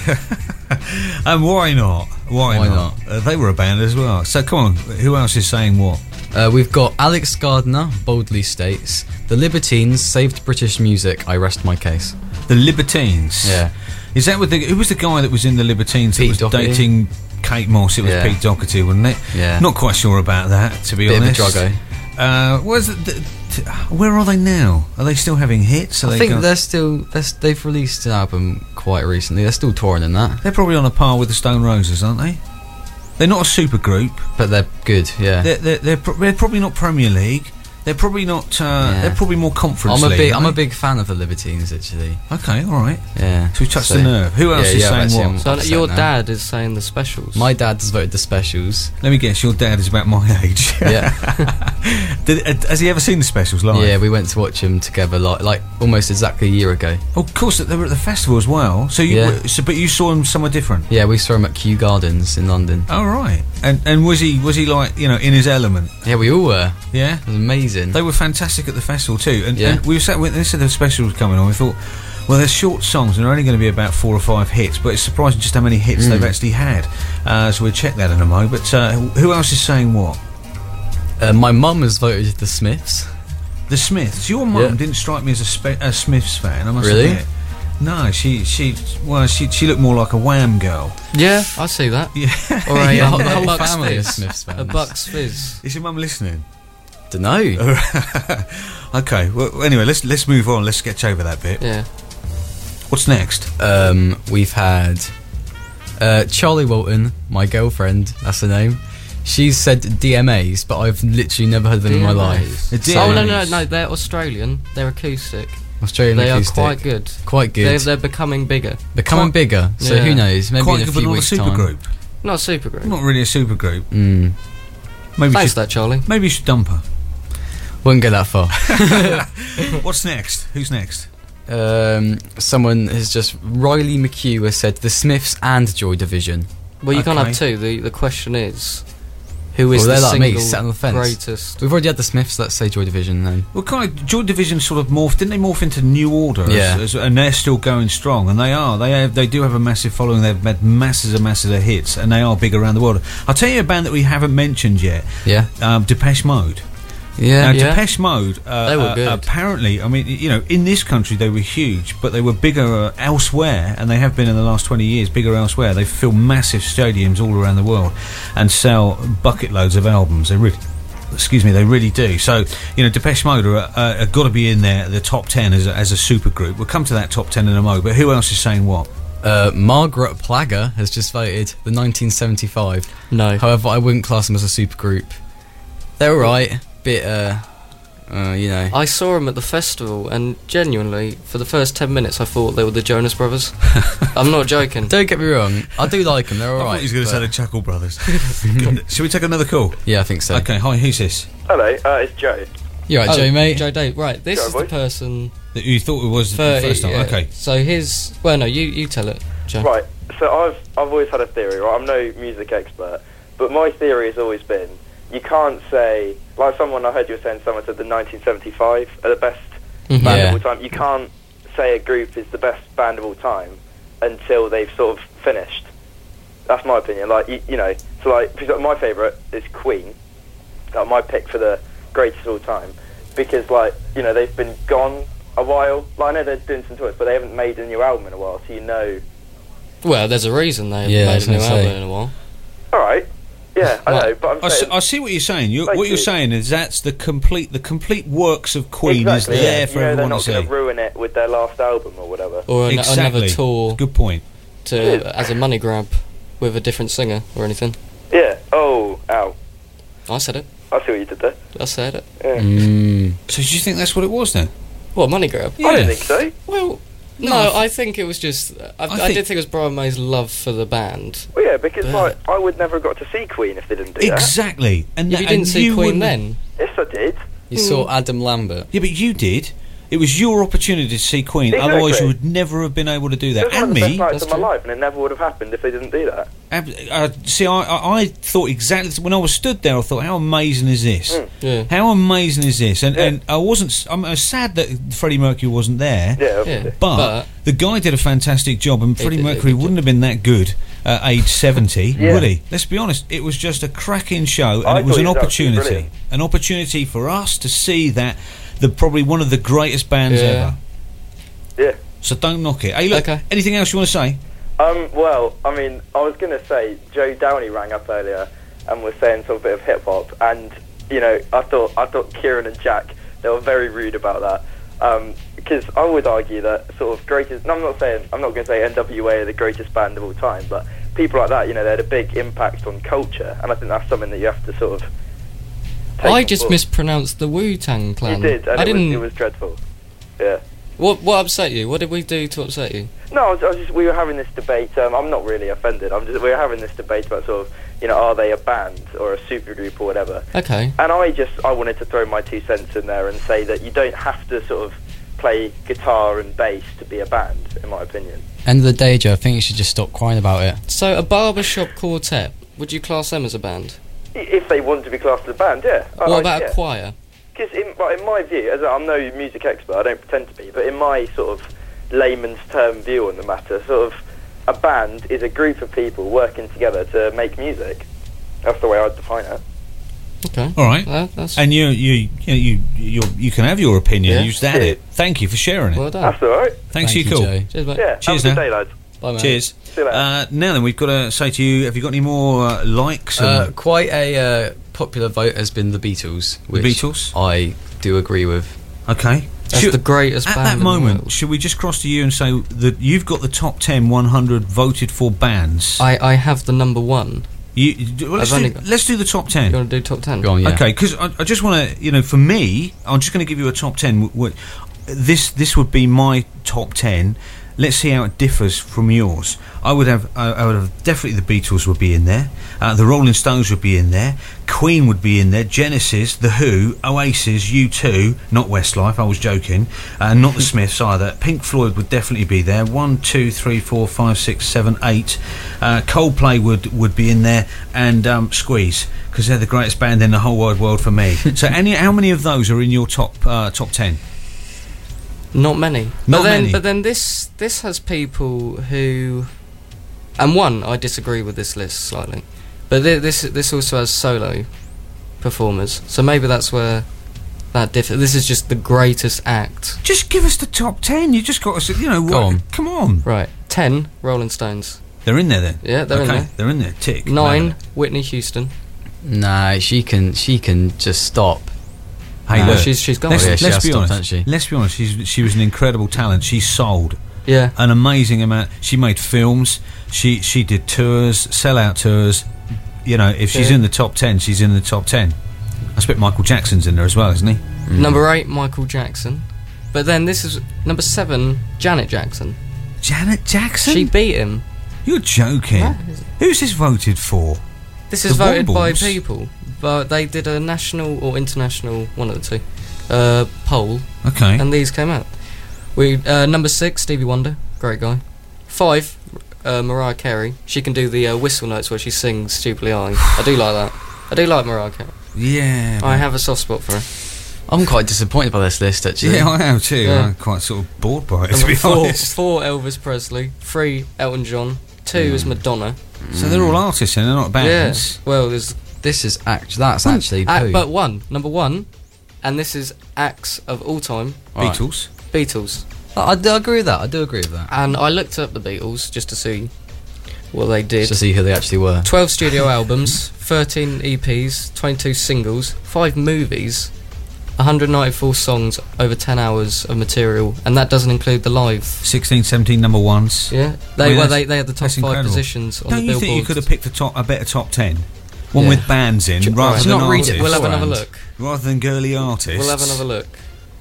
and why not? Why, Why not? Uh, they were a band as well. So, come on. Who else is saying what? Uh, we've got Alex Gardner, boldly states, The Libertines saved British music, I rest my case. The Libertines. Yeah. Is that what the? Who was the guy that was in the Libertines that Pete was Doherty. dating Kate Moss? It was Yeah. Pete Doherty, wasn't it? Yeah. Not quite sure about that, to be Bit of a honest. druggo. Uh, where's it, th- t- where are they now? Are they still having hits? Are I they think go- they're still, they're, s- they've released an album quite recently, they're still touring in that. They're probably on a par with the Stone Roses, aren't they? They're not a super group. But they're good, yeah. They're they're, they're, pro- they're probably not Premier League. They're probably not. Uh, Yeah. They're probably more Conference I'm a League. big, I'm a aren't they? big fan of the Libertines, actually. Okay, all right. Yeah. So we touched So- the nerve. Who else Yeah, is yeah, saying actually, what? I'm So upset your now. dad is saying the specials. My dad's voted the specials. Let me guess. Your dad is about my age. Yeah. Did, uh, has he ever seen the specials live? Yeah, we went to watch them together, like, like almost exactly a year ago. Oh, of course, they were at the festival as well. So you, Yeah. so, but you saw him somewhere different. Yeah, we saw him at Kew Gardens in London. Oh right. And and was he was he like you know in his element? Yeah, we all were. Yeah. It was amazing. They were fantastic at the festival too. And, Yeah. and we were sat when they said the special was coming on. We thought, well, they're short songs and they're only going to be about four or five hits. But it's surprising just how many hits Mm. they've actually had. Uh, so we'll check that in a moment. But uh, who else is saying what? Uh, my mum has voted the Smiths. The Smiths. Your mum Yeah. didn't strike me as a, spe- a Smiths fan. I must Really? admit. No, she she well she she looked more like a Wham girl. Yeah, I see that. Yeah. Or a, Yeah, um, the a whole Bucks family of Fizz. Smiths A fans. Bucks Fizz. Is your mum listening? Dunno. Okay. Well, anyway, let's let's move on. Let's sketch over that bit. Yeah. What's next? Um, we've had uh, Charlie Walton, my girlfriend. That's her name. She's said D M As, but I've literally never heard of them in my life. The Oh no D M no As. no! They're Australian. They're acoustic. Australian they acoustic. are quite good. Quite good. They're, they're becoming bigger. Becoming quite- bigger. So Yeah. who knows? Maybe Quite in a good, but few not a weeks' super time. group. Not a super group. Not really a super group. Mm. Maybe Thanks just, for that, Charlie. maybe you should dump her. Wouldn't go that far. What's next? Who's next? um, someone has just Riley McHugh has said the Smiths and Joy Division. Well, you can't Okay. have two. The the question is, who is Well, the they're like me, single sat on the fence. greatest? We've already had the Smiths. Let's say Joy Division then. Well, kind of Joy Division sort of morphed. Didn't they morph into New Order? as- Yeah. as- and they're still going strong, and they are. They have. They do have a massive following. They've had masses and masses of hits, and they are big around the world. I'll tell you a band that we haven't mentioned yet. Yeah. Um, Depeche Mode. Yeah. Now, Yeah. Depeche Mode, uh, They were uh, good. apparently, I mean, you know, in this country they were huge, but they were bigger uh, elsewhere, and they have been in the last twenty years, bigger elsewhere. They fill massive stadiums all around the world and sell bucket loads of albums. They really, Excuse me, they really do. So, you know, Depeche Mode are, uh, are got to be in there, the top ten as a, as a super group. We'll come to that top ten in a moment, but who else is saying what? Uh, Margaret Plagger has just voted the nineteen seventy-five. No. However, I wouldn't class them as a super group. They're alright, bit, uh, uh, you know. I saw them at the festival, and genuinely, for the first ten minutes, I thought they were the Jonas Brothers. I'm not joking. Don't get me wrong, I do like them, they're I alright. thought he was going to say the Chuckle Brothers. Should we take another call? Yeah, I think so. Okay, hi, who's this? Hello, uh, it's Joe. You alright, Oh, Joe, mate? Joe Dave. Right, this Joe, is boy. the person. That you thought it was thirty, the first time? yeah. Okay. So his. Well, no, you, you tell it, Joe. Right, so I've I've always had a theory, right? I'm no music expert, but my theory has always been you can't say, like someone, I heard you were saying, someone said the nineteen seventy-five are the best Mhm. band Yeah. of all time. You can't say a group is the best band of all time until they've sort of finished. That's my opinion. Like, you, you know, so like, for example, my favourite is Queen. Like, my pick for the greatest of all time. Because, like, you know, they've been gone a while. Like, I know they're doing some tours, but they haven't made a new album in a while, so you know. Well, there's a reason they haven't Yeah, I made was a new gonna say. album in a while. Alright. Yeah, I Right. know, but I'm I, s- saying... I see what you're saying. You, Thank what you're you. saying is that's the complete the complete works of Queen exactly, is there yeah. for you know, everyone they're to not going see. to ruin it with their last album or whatever. Or an- Exactly. another tour Good point. to as a money grab with a different singer or anything. Yeah. Oh, ow. I said it. I see what you did there. I said it. Yeah. Mm. So do you think that's what it was then? What, money grab? I don't think so. Well, no, No, I th- I think it was just. I, I, I think- did think it was Brian May's love for the band. Well, yeah, because Yeah. like, I would never have got to see Queen if they didn't do Exactly. And If that- you didn't and see you Queen wouldn't- then, that. Yes, I did. You saw Adam Lambert. Yeah, but you did. It was your opportunity to see Queen. Exactly. Otherwise, you would never have been able to do that. It was one And of the best me. nights That's of my true. life, and it never would have happened if they didn't do that. Ab- uh, see, I, I, I thought exactly when I was stood there. I thought, how amazing is this? Mm. yeah. How amazing is this? And, Yeah. and I wasn't. s- I'm, I was sad that Freddie Mercury wasn't there. Yeah, Yeah. obviously. But, But- the guy did a fantastic job, and He Freddie did a Mercury good wouldn't have been that good at age seventy, Yeah. would he? Let's be honest. It was just a cracking show, and I it was thought an he was absolutely opportunity, brilliant. an opportunity for us to see that the probably one of the greatest bands Yeah. ever. Yeah. So don't knock it. Hey, look. Okay. Anything else you want to say? Um, well, I mean, I was going to say, Joe Downey rang up earlier and was saying some bit of hip hop, and you know, I thought I thought Kieran and Jack, they were very rude about that, because I would argue that sort of greatest. No, I'm not saying I'm not going to say N W A are the greatest band of all time, but people like that, you know, they had a big impact on culture, and I think that's something that you have to sort of. take I on just board. mispronounced the Wu-Tang Clan. You did, and I it didn't. Was, it was dreadful. Yeah. What What upset you? What did we do to upset you? No, I was, I was just, we were having this debate. Um, I'm not really offended. I'm just we were having this debate about sort of, you know, are they a band or a supergroup or whatever. Okay. And I just I wanted to throw my two cents in there and say that you don't have to sort of play guitar and bass to be a band, in my opinion. End of the day, Joe, I think you should just stop crying about it. So a barbershop quartet. Would you class them as a band? I- If they want to be classed as a band, yeah. I- What I- about yeah. a choir? Because in, well, in my view, as I'm no music expert, I don't pretend to be, but in my sort of layman's term view on the matter, sort of a band is a group of people working together to make music. That's the way I'd define it. Okay. All right. That, that's And you, you, you, you, you, you can have your opinion. Yeah. You just add it. Thank you for sharing it. well done. That's all right. Thanks Thank for your you, call. Joe. Cheers, mate. Yeah. Cheers have a good now. day, lads. Bye, mate. Cheers. See you later. Uh, now then, we've got to say to you: have you got any more uh, likes? Uh, And quite a uh, popular vote has been the Beatles. Which Beatles? I do agree with. okay. That's Should- the greatest at band that in the moment, world. should we just cross to you and say that you've got the top ten, one hundred voted for bands? I, I have the number one. You, you- well, let's, I've do, only got- let's do the top ten. You want to do top ten? Go on, yeah. Okay, because I, I just want to, you know, for me, I'm just going to give you a top ten. W- w- This this would be my top ten. Let's see how it differs from yours. I would have, I, I would have definitely the Beatles would be in there. Uh, the Rolling Stones would be in there. Queen would be in there. Genesis, The Who, Oasis, U two, not Westlife. I was joking. Uh, not the Smiths either. Pink Floyd would definitely be there. One, two, three, four, five, six, seven, eight. Uh, Coldplay would would be in there, and um, Squeeze, because they're the greatest band in the whole wide world for me. So, any, how many of those are in your top uh, top ten? Not many. Not but then, many. But then this this has people who, and one I disagree with this list slightly, but thi- this this also has solo performers. So maybe that's where that differs. This is just the greatest act. Just give us the top ten. You just got to, you know, Go what, on. come on. Right, ten Rolling Stones. They're in there then. Yeah, they're okay, in there. they're in there. Tick. Nine Later. Whitney Houston. Nah, she can. She can just stop. Hey, No. look, she's she's gone. let's, Oh, yeah, she let's has be stopped, honest. hasn't she? Let's be honest. She's, she was an incredible talent. She sold Yeah. an amazing amount. She made films. She she did tours, sell-out tours. You know, if she's Yeah. in the top ten, she's in the top ten. I expect Michael Jackson's in there as well, isn't he? Number eight, Michael Jackson. But then this is number seven, Janet Jackson. Janet Jackson? She beat him. You're joking. Yeah. Who's this voted for? This is The voted by Wombles? people, but they did a national or international, one of the two, uh, poll, Okay. and these came out. We uh, number six, Stevie Wonder, great guy. Five, uh, Mariah Carey. She can do the uh, whistle notes where she sings stupidly high. I do like that. I do like Mariah Carey. Yeah. I have a soft spot for her. I'm quite disappointed by this list, actually. Yeah, I am too. Yeah. I'm quite sort of bored by it, to Number be four, honest. four, Elvis Presley. Three, Elton John. Two is Madonna. So they're all artists and they're not bands. Yeah. Well, there's This is act. That's actually uh, poo. but one, number one, and this is acts of all time. Alright. Beatles. Beatles. I, I do agree with that. I do agree with that. And I looked up the Beatles just to see what they did. Just to see who they actually were. twelve studio albums, thirteen E Ps, twenty-two singles, five movies, one hundred ninety-four songs, over ten hours of material, and that doesn't include the live. sixteen, seventeen number ones. Yeah, they I mean, well, that's- they they had the top that's five incredible. positions on Don't the you Billboard. think you could have picked a, top, a better top ten? One Yeah. with bands in, J- rather Alright, than not read it artists. We'll have another beforehand. look. Rather than girly artists. We'll have another look.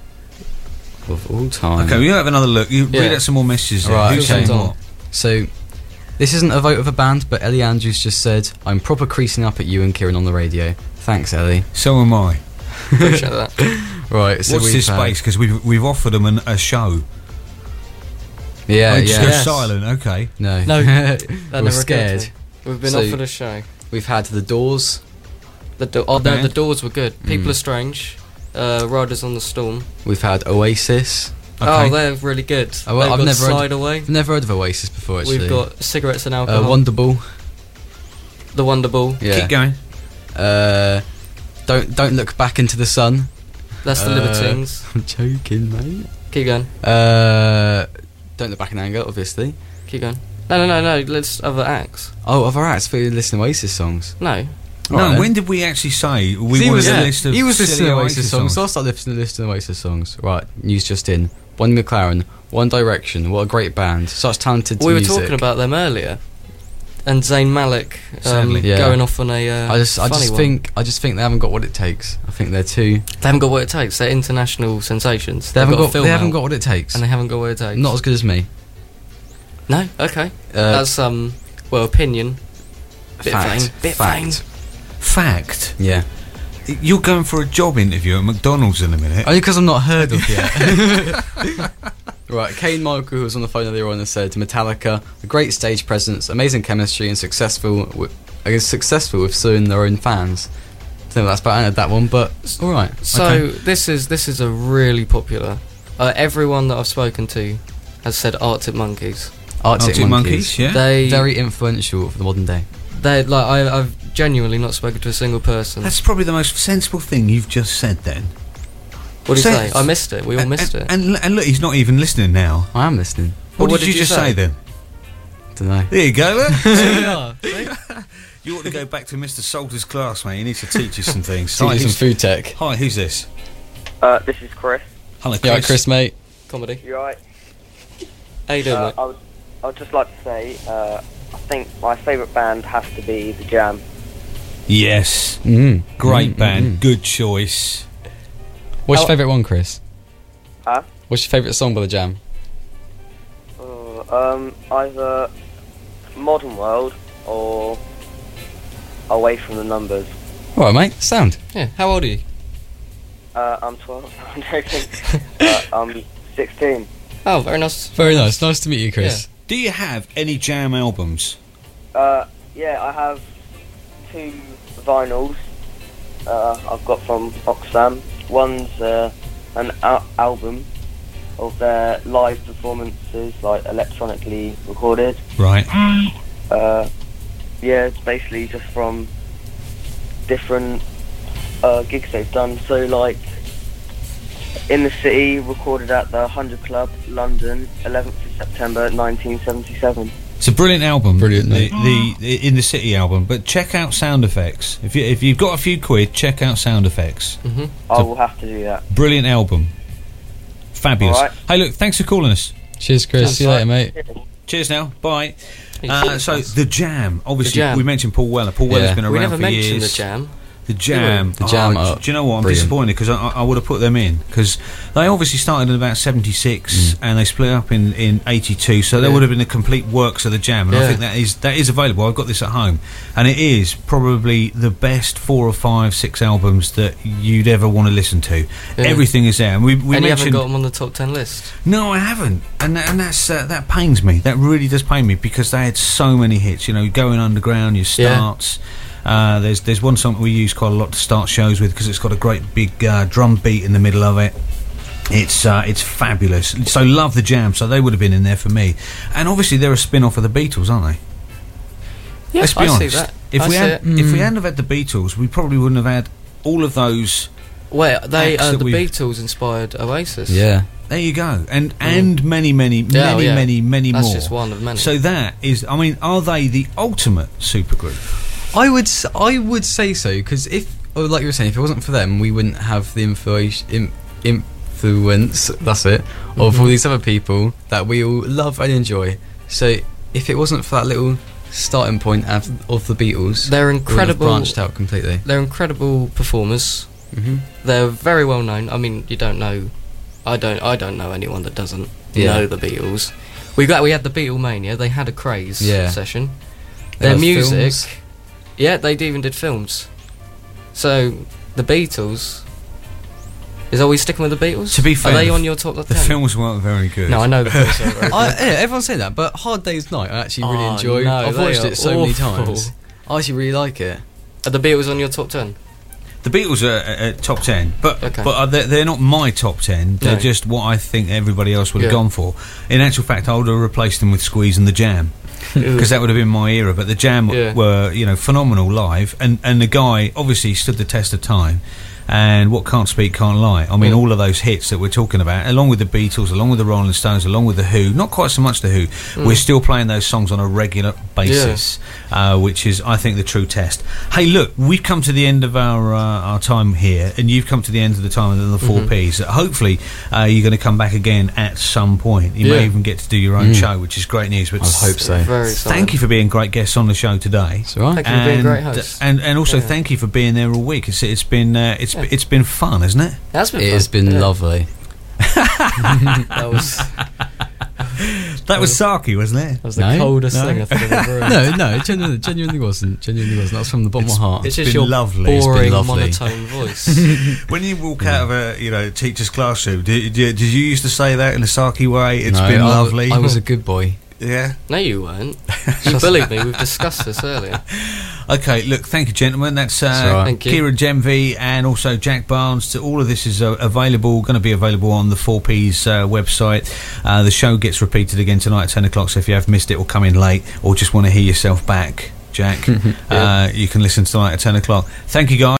Of all time. Okay, we'll have another look. You Yeah. read out some more messages there. Right, Who's okay. saying what? So, this isn't a vote of a band, but Ellie Andrews just said, "I'm proper creasing up at you and Kieran on the radio." Thanks, Ellie. So am I. Appreciate that. Right, so What's we've this had- space? Because we've, we've offered them an, a show. Yeah, oh, you just yeah. go Yes. silent, okay. No, No, that we're never scared. occurred to me. We've been So- offered a show. We've had the Doors. The do- oh no, Okay. the Doors were good. People Mm. Are Strange. Uh, Riders on the Storm. We've had Oasis. Okay. Oh, they're really good. Oh, well, They've I've got never heard- Slide Away. I've never heard of Oasis before. Actually, We've got Cigarettes and uh, Alcohol. Wonderball. the Wonderball. Yeah. Keep going. Uh, don't don't look back into the sun. That's the Uh, Libertines. I'm joking, mate. Keep going. Uh, don't look back in anger, obviously. Keep going. No, no, no, no. Let's other acts. Oh, other acts for you listening to Oasis songs. No. No, Alright then. when did we actually say we So he wanted was, a yeah, list of he was silly listening to Oasis, Oasis songs, so I'll start listening to listening to Oasis songs. Right, news just in. Bonnie McLaren, One Direction, what a great band. Such talented We were music. talking about them earlier. And Zayn Malik um, Sadly. Yeah. going off on a uh, I just, I funny just one. think, I just think they haven't got what it takes. I think they're too. They haven't got what it takes. They're international sensations. They They've haven't got, got. a film They haven't out, got what it takes. and they haven't got what it takes. Not as good as me. No. Okay. Uh, That's um. Well, opinion. Bit fact. vain. Bit fact. vain. Fact. Yeah. You're going for a job interview at McDonald's in a minute. Only because I'm not heard of yet. Right, Kane Michael, who was on the phone earlier on, and said Metallica, a great stage presence, amazing chemistry, and successful. With, I guess successful with suing their own fans. I think that's about that one, but all right. So okay. this is this is a really popular. Uh, everyone that I've spoken to has said Arctic Monkeys. Arctic, Arctic Monkeys, Monkeys, yeah. They very influential for the modern day. they like I, I've genuinely not spoken to a single person. That's probably the most sensible thing you've just said then. What do you Say- say? I missed it. We all and, missed and, it. And, and look, he's not even listening now. I am listening. What, Well, did, you, just say, then? Don't know. There you go. look. Yeah, see? You ought to go back to Mister Salter's class, mate. He needs to teach you some things. Teach Hi, you some who's- food tech. Hi, who's this? Uh, this is Chris. Hello, Chris. Yeah, right, Chris, mate. Comedy. You right? How you doing, Uh, mate? I would, I would just like to say, uh, I think my favourite band has to be The Jam. Yes. Mm. Great Mm, band. mm, mm. Good choice. What's Oh. your favourite one, Chris? Huh? What's your favourite song by The Jam? Uh, um, either Modern World or Away from the Numbers. All right, mate. Sound. Yeah. How old are you? Uh, I'm twelve. I'm joking. uh, I'm sixteen. Oh, very nice. Very nice. Nice to meet you, Chris. Do you have any Jam albums? Uh, yeah, I have two vinyls uh, I've got from Oxfam. One's uh, an al- album of their live performances, like electronically recorded. Right. Uh, yeah, it's basically just from different uh, gigs they've done. So, like, In the City, recorded at the one hundred Club, London, eleventh of September nineteen seventy-seven. It's a brilliant album, Brilliant, the, mate. the, the In the City album. But check out Sound Effects. If you if you've got a few quid, check out Sound Effects. Mm-hmm. I will have to do that. Brilliant album, fabulous. All right. Hey, look, thanks for calling us. Cheers, Chris. See you later, mate. Cheers now. Bye. Hey, Uh, cheers, so guys. the Jam. Obviously, The Jam. we mentioned Paul Weller. Paul Weller's Yeah. been around we never for mentioned years. the Jam. The Jam. The Jam Oh, are do you know what? I'm brilliant. disappointed because I, I would have put them in because they obviously started in about seventy-six Mm. and they split up in, in eighty-two. So there Yeah. would have been the complete works of the Jam, and I Yeah. think that is that is available. I've got this at home, and it is probably the best four or five, six albums that you'd ever want to listen to. Yeah. Everything is there, and we, we and you haven't mentioned. got them on the top ten list. No, I haven't, and that, and that's uh, that pains me. That really does pain me because they had so many hits. You know, Going Underground, Your Yeah. Starts. Uh, there's there's one song that we use quite a lot to start shows with because it's got a great big uh, drum beat in the middle of it. It's uh, it's fabulous. So love the Jam. So they would have been in there for me. And obviously they're a spin-off of the Beatles, aren't they? Yeah, Let's be I see honest. that. If I we see had it. if we Mm. hadn't have had the Beatles, we probably wouldn't have had all of those. Well, they Acts uh, that the we've- Beatles inspired Oasis. Yeah. There you go, and and many, many, Yeah, many, yeah. many, many That's more. just one of many. So that is, I mean, are they the ultimate supergroup? I would s- I would say so because if, or like you were saying, if it wasn't for them, we wouldn't have the influence, im, influence. That's it. Of Mhm. all these other people that we all love and enjoy. So if it wasn't for that little starting point of, of the Beatles, They're we would have incredible. branched out completely. They're incredible performers. Mm-hmm. They're very well known. I mean, you don't know. I don't. I don't know anyone that doesn't Yeah. know the Beatles. We got. We had the Beatlemania. They had a craze Yeah. session. They Their had music. films. Yeah, they even did films. So the Beatles. Is are we sticking with the Beatles? To be fair, are they the on f- your top ten? The films weren't very good. No, I know the films are very I, good. yeah, everyone's saying that, but Hard Day's Night I actually really Oh, enjoy. no, I've they watched are it so many awful. times. I actually really like it. Are the Beatles on your top ten? The Beatles are uh, uh, top ten, but Okay. but are they, they're not my top ten. They're No. just what I think everybody else would have Yeah. gone for. In actual fact, I would have replaced them with Squeeze and the Jam because that would have been my era. But the Jam w- Yeah. were, you know, phenomenal live, and and the guy obviously stood the test of time. And what can't speak can't lie. I mean, Mm. all of those hits that we're talking about, along with the Beatles, along with the Rolling Stones, along with the Who, not quite so much the Who. Mm. We're still playing those songs on a regular basis, uh, which is, I think, the true test. Hey, look, we've come to the end of our uh, our time here, and you've come to the end of the time of the four Mhm. Ps. Hopefully, uh, you're going to come back again at some point. You may Yeah. even get to do your own Mm. show, which is great news. But I hope so. Very exciting. thank you for being great guests on the show today. It's alright. Thank you for being a great And- host. And and also Yeah. thank you for being there all week. It's it's been uh, it's Yeah. it's been fun, hasn't it? That's been It fun. has been Yeah. lovely. That was That was Saki, wasn't it? that was the No? coldest No? thing I've ever heard. No, no, genuinely, genuinely wasn't. Genuinely wasn't. That was from the bottom of my heart. It's It's just been your lovely. It's been boring, lovely. monotone voice. When you walk out of a you know teacher's classroom, did, did, did you used to say that in a Saki way? It's No, been I, lovely. I was a good boy. yeah. No, you weren't. You bullied me. We've discussed this earlier. Okay, look, thank you, gentlemen. That's, uh, That's all right. Thank you. Kieran Gemvy and also Jack Barnes. So all of this is uh, available, going to be available on the four Ps uh, website. Uh, the show gets repeated again tonight at ten o'clock, so if you have missed it or come in late or just want to hear yourself back, Jack, uh, you can listen tonight at ten o'clock. Thank you, guys.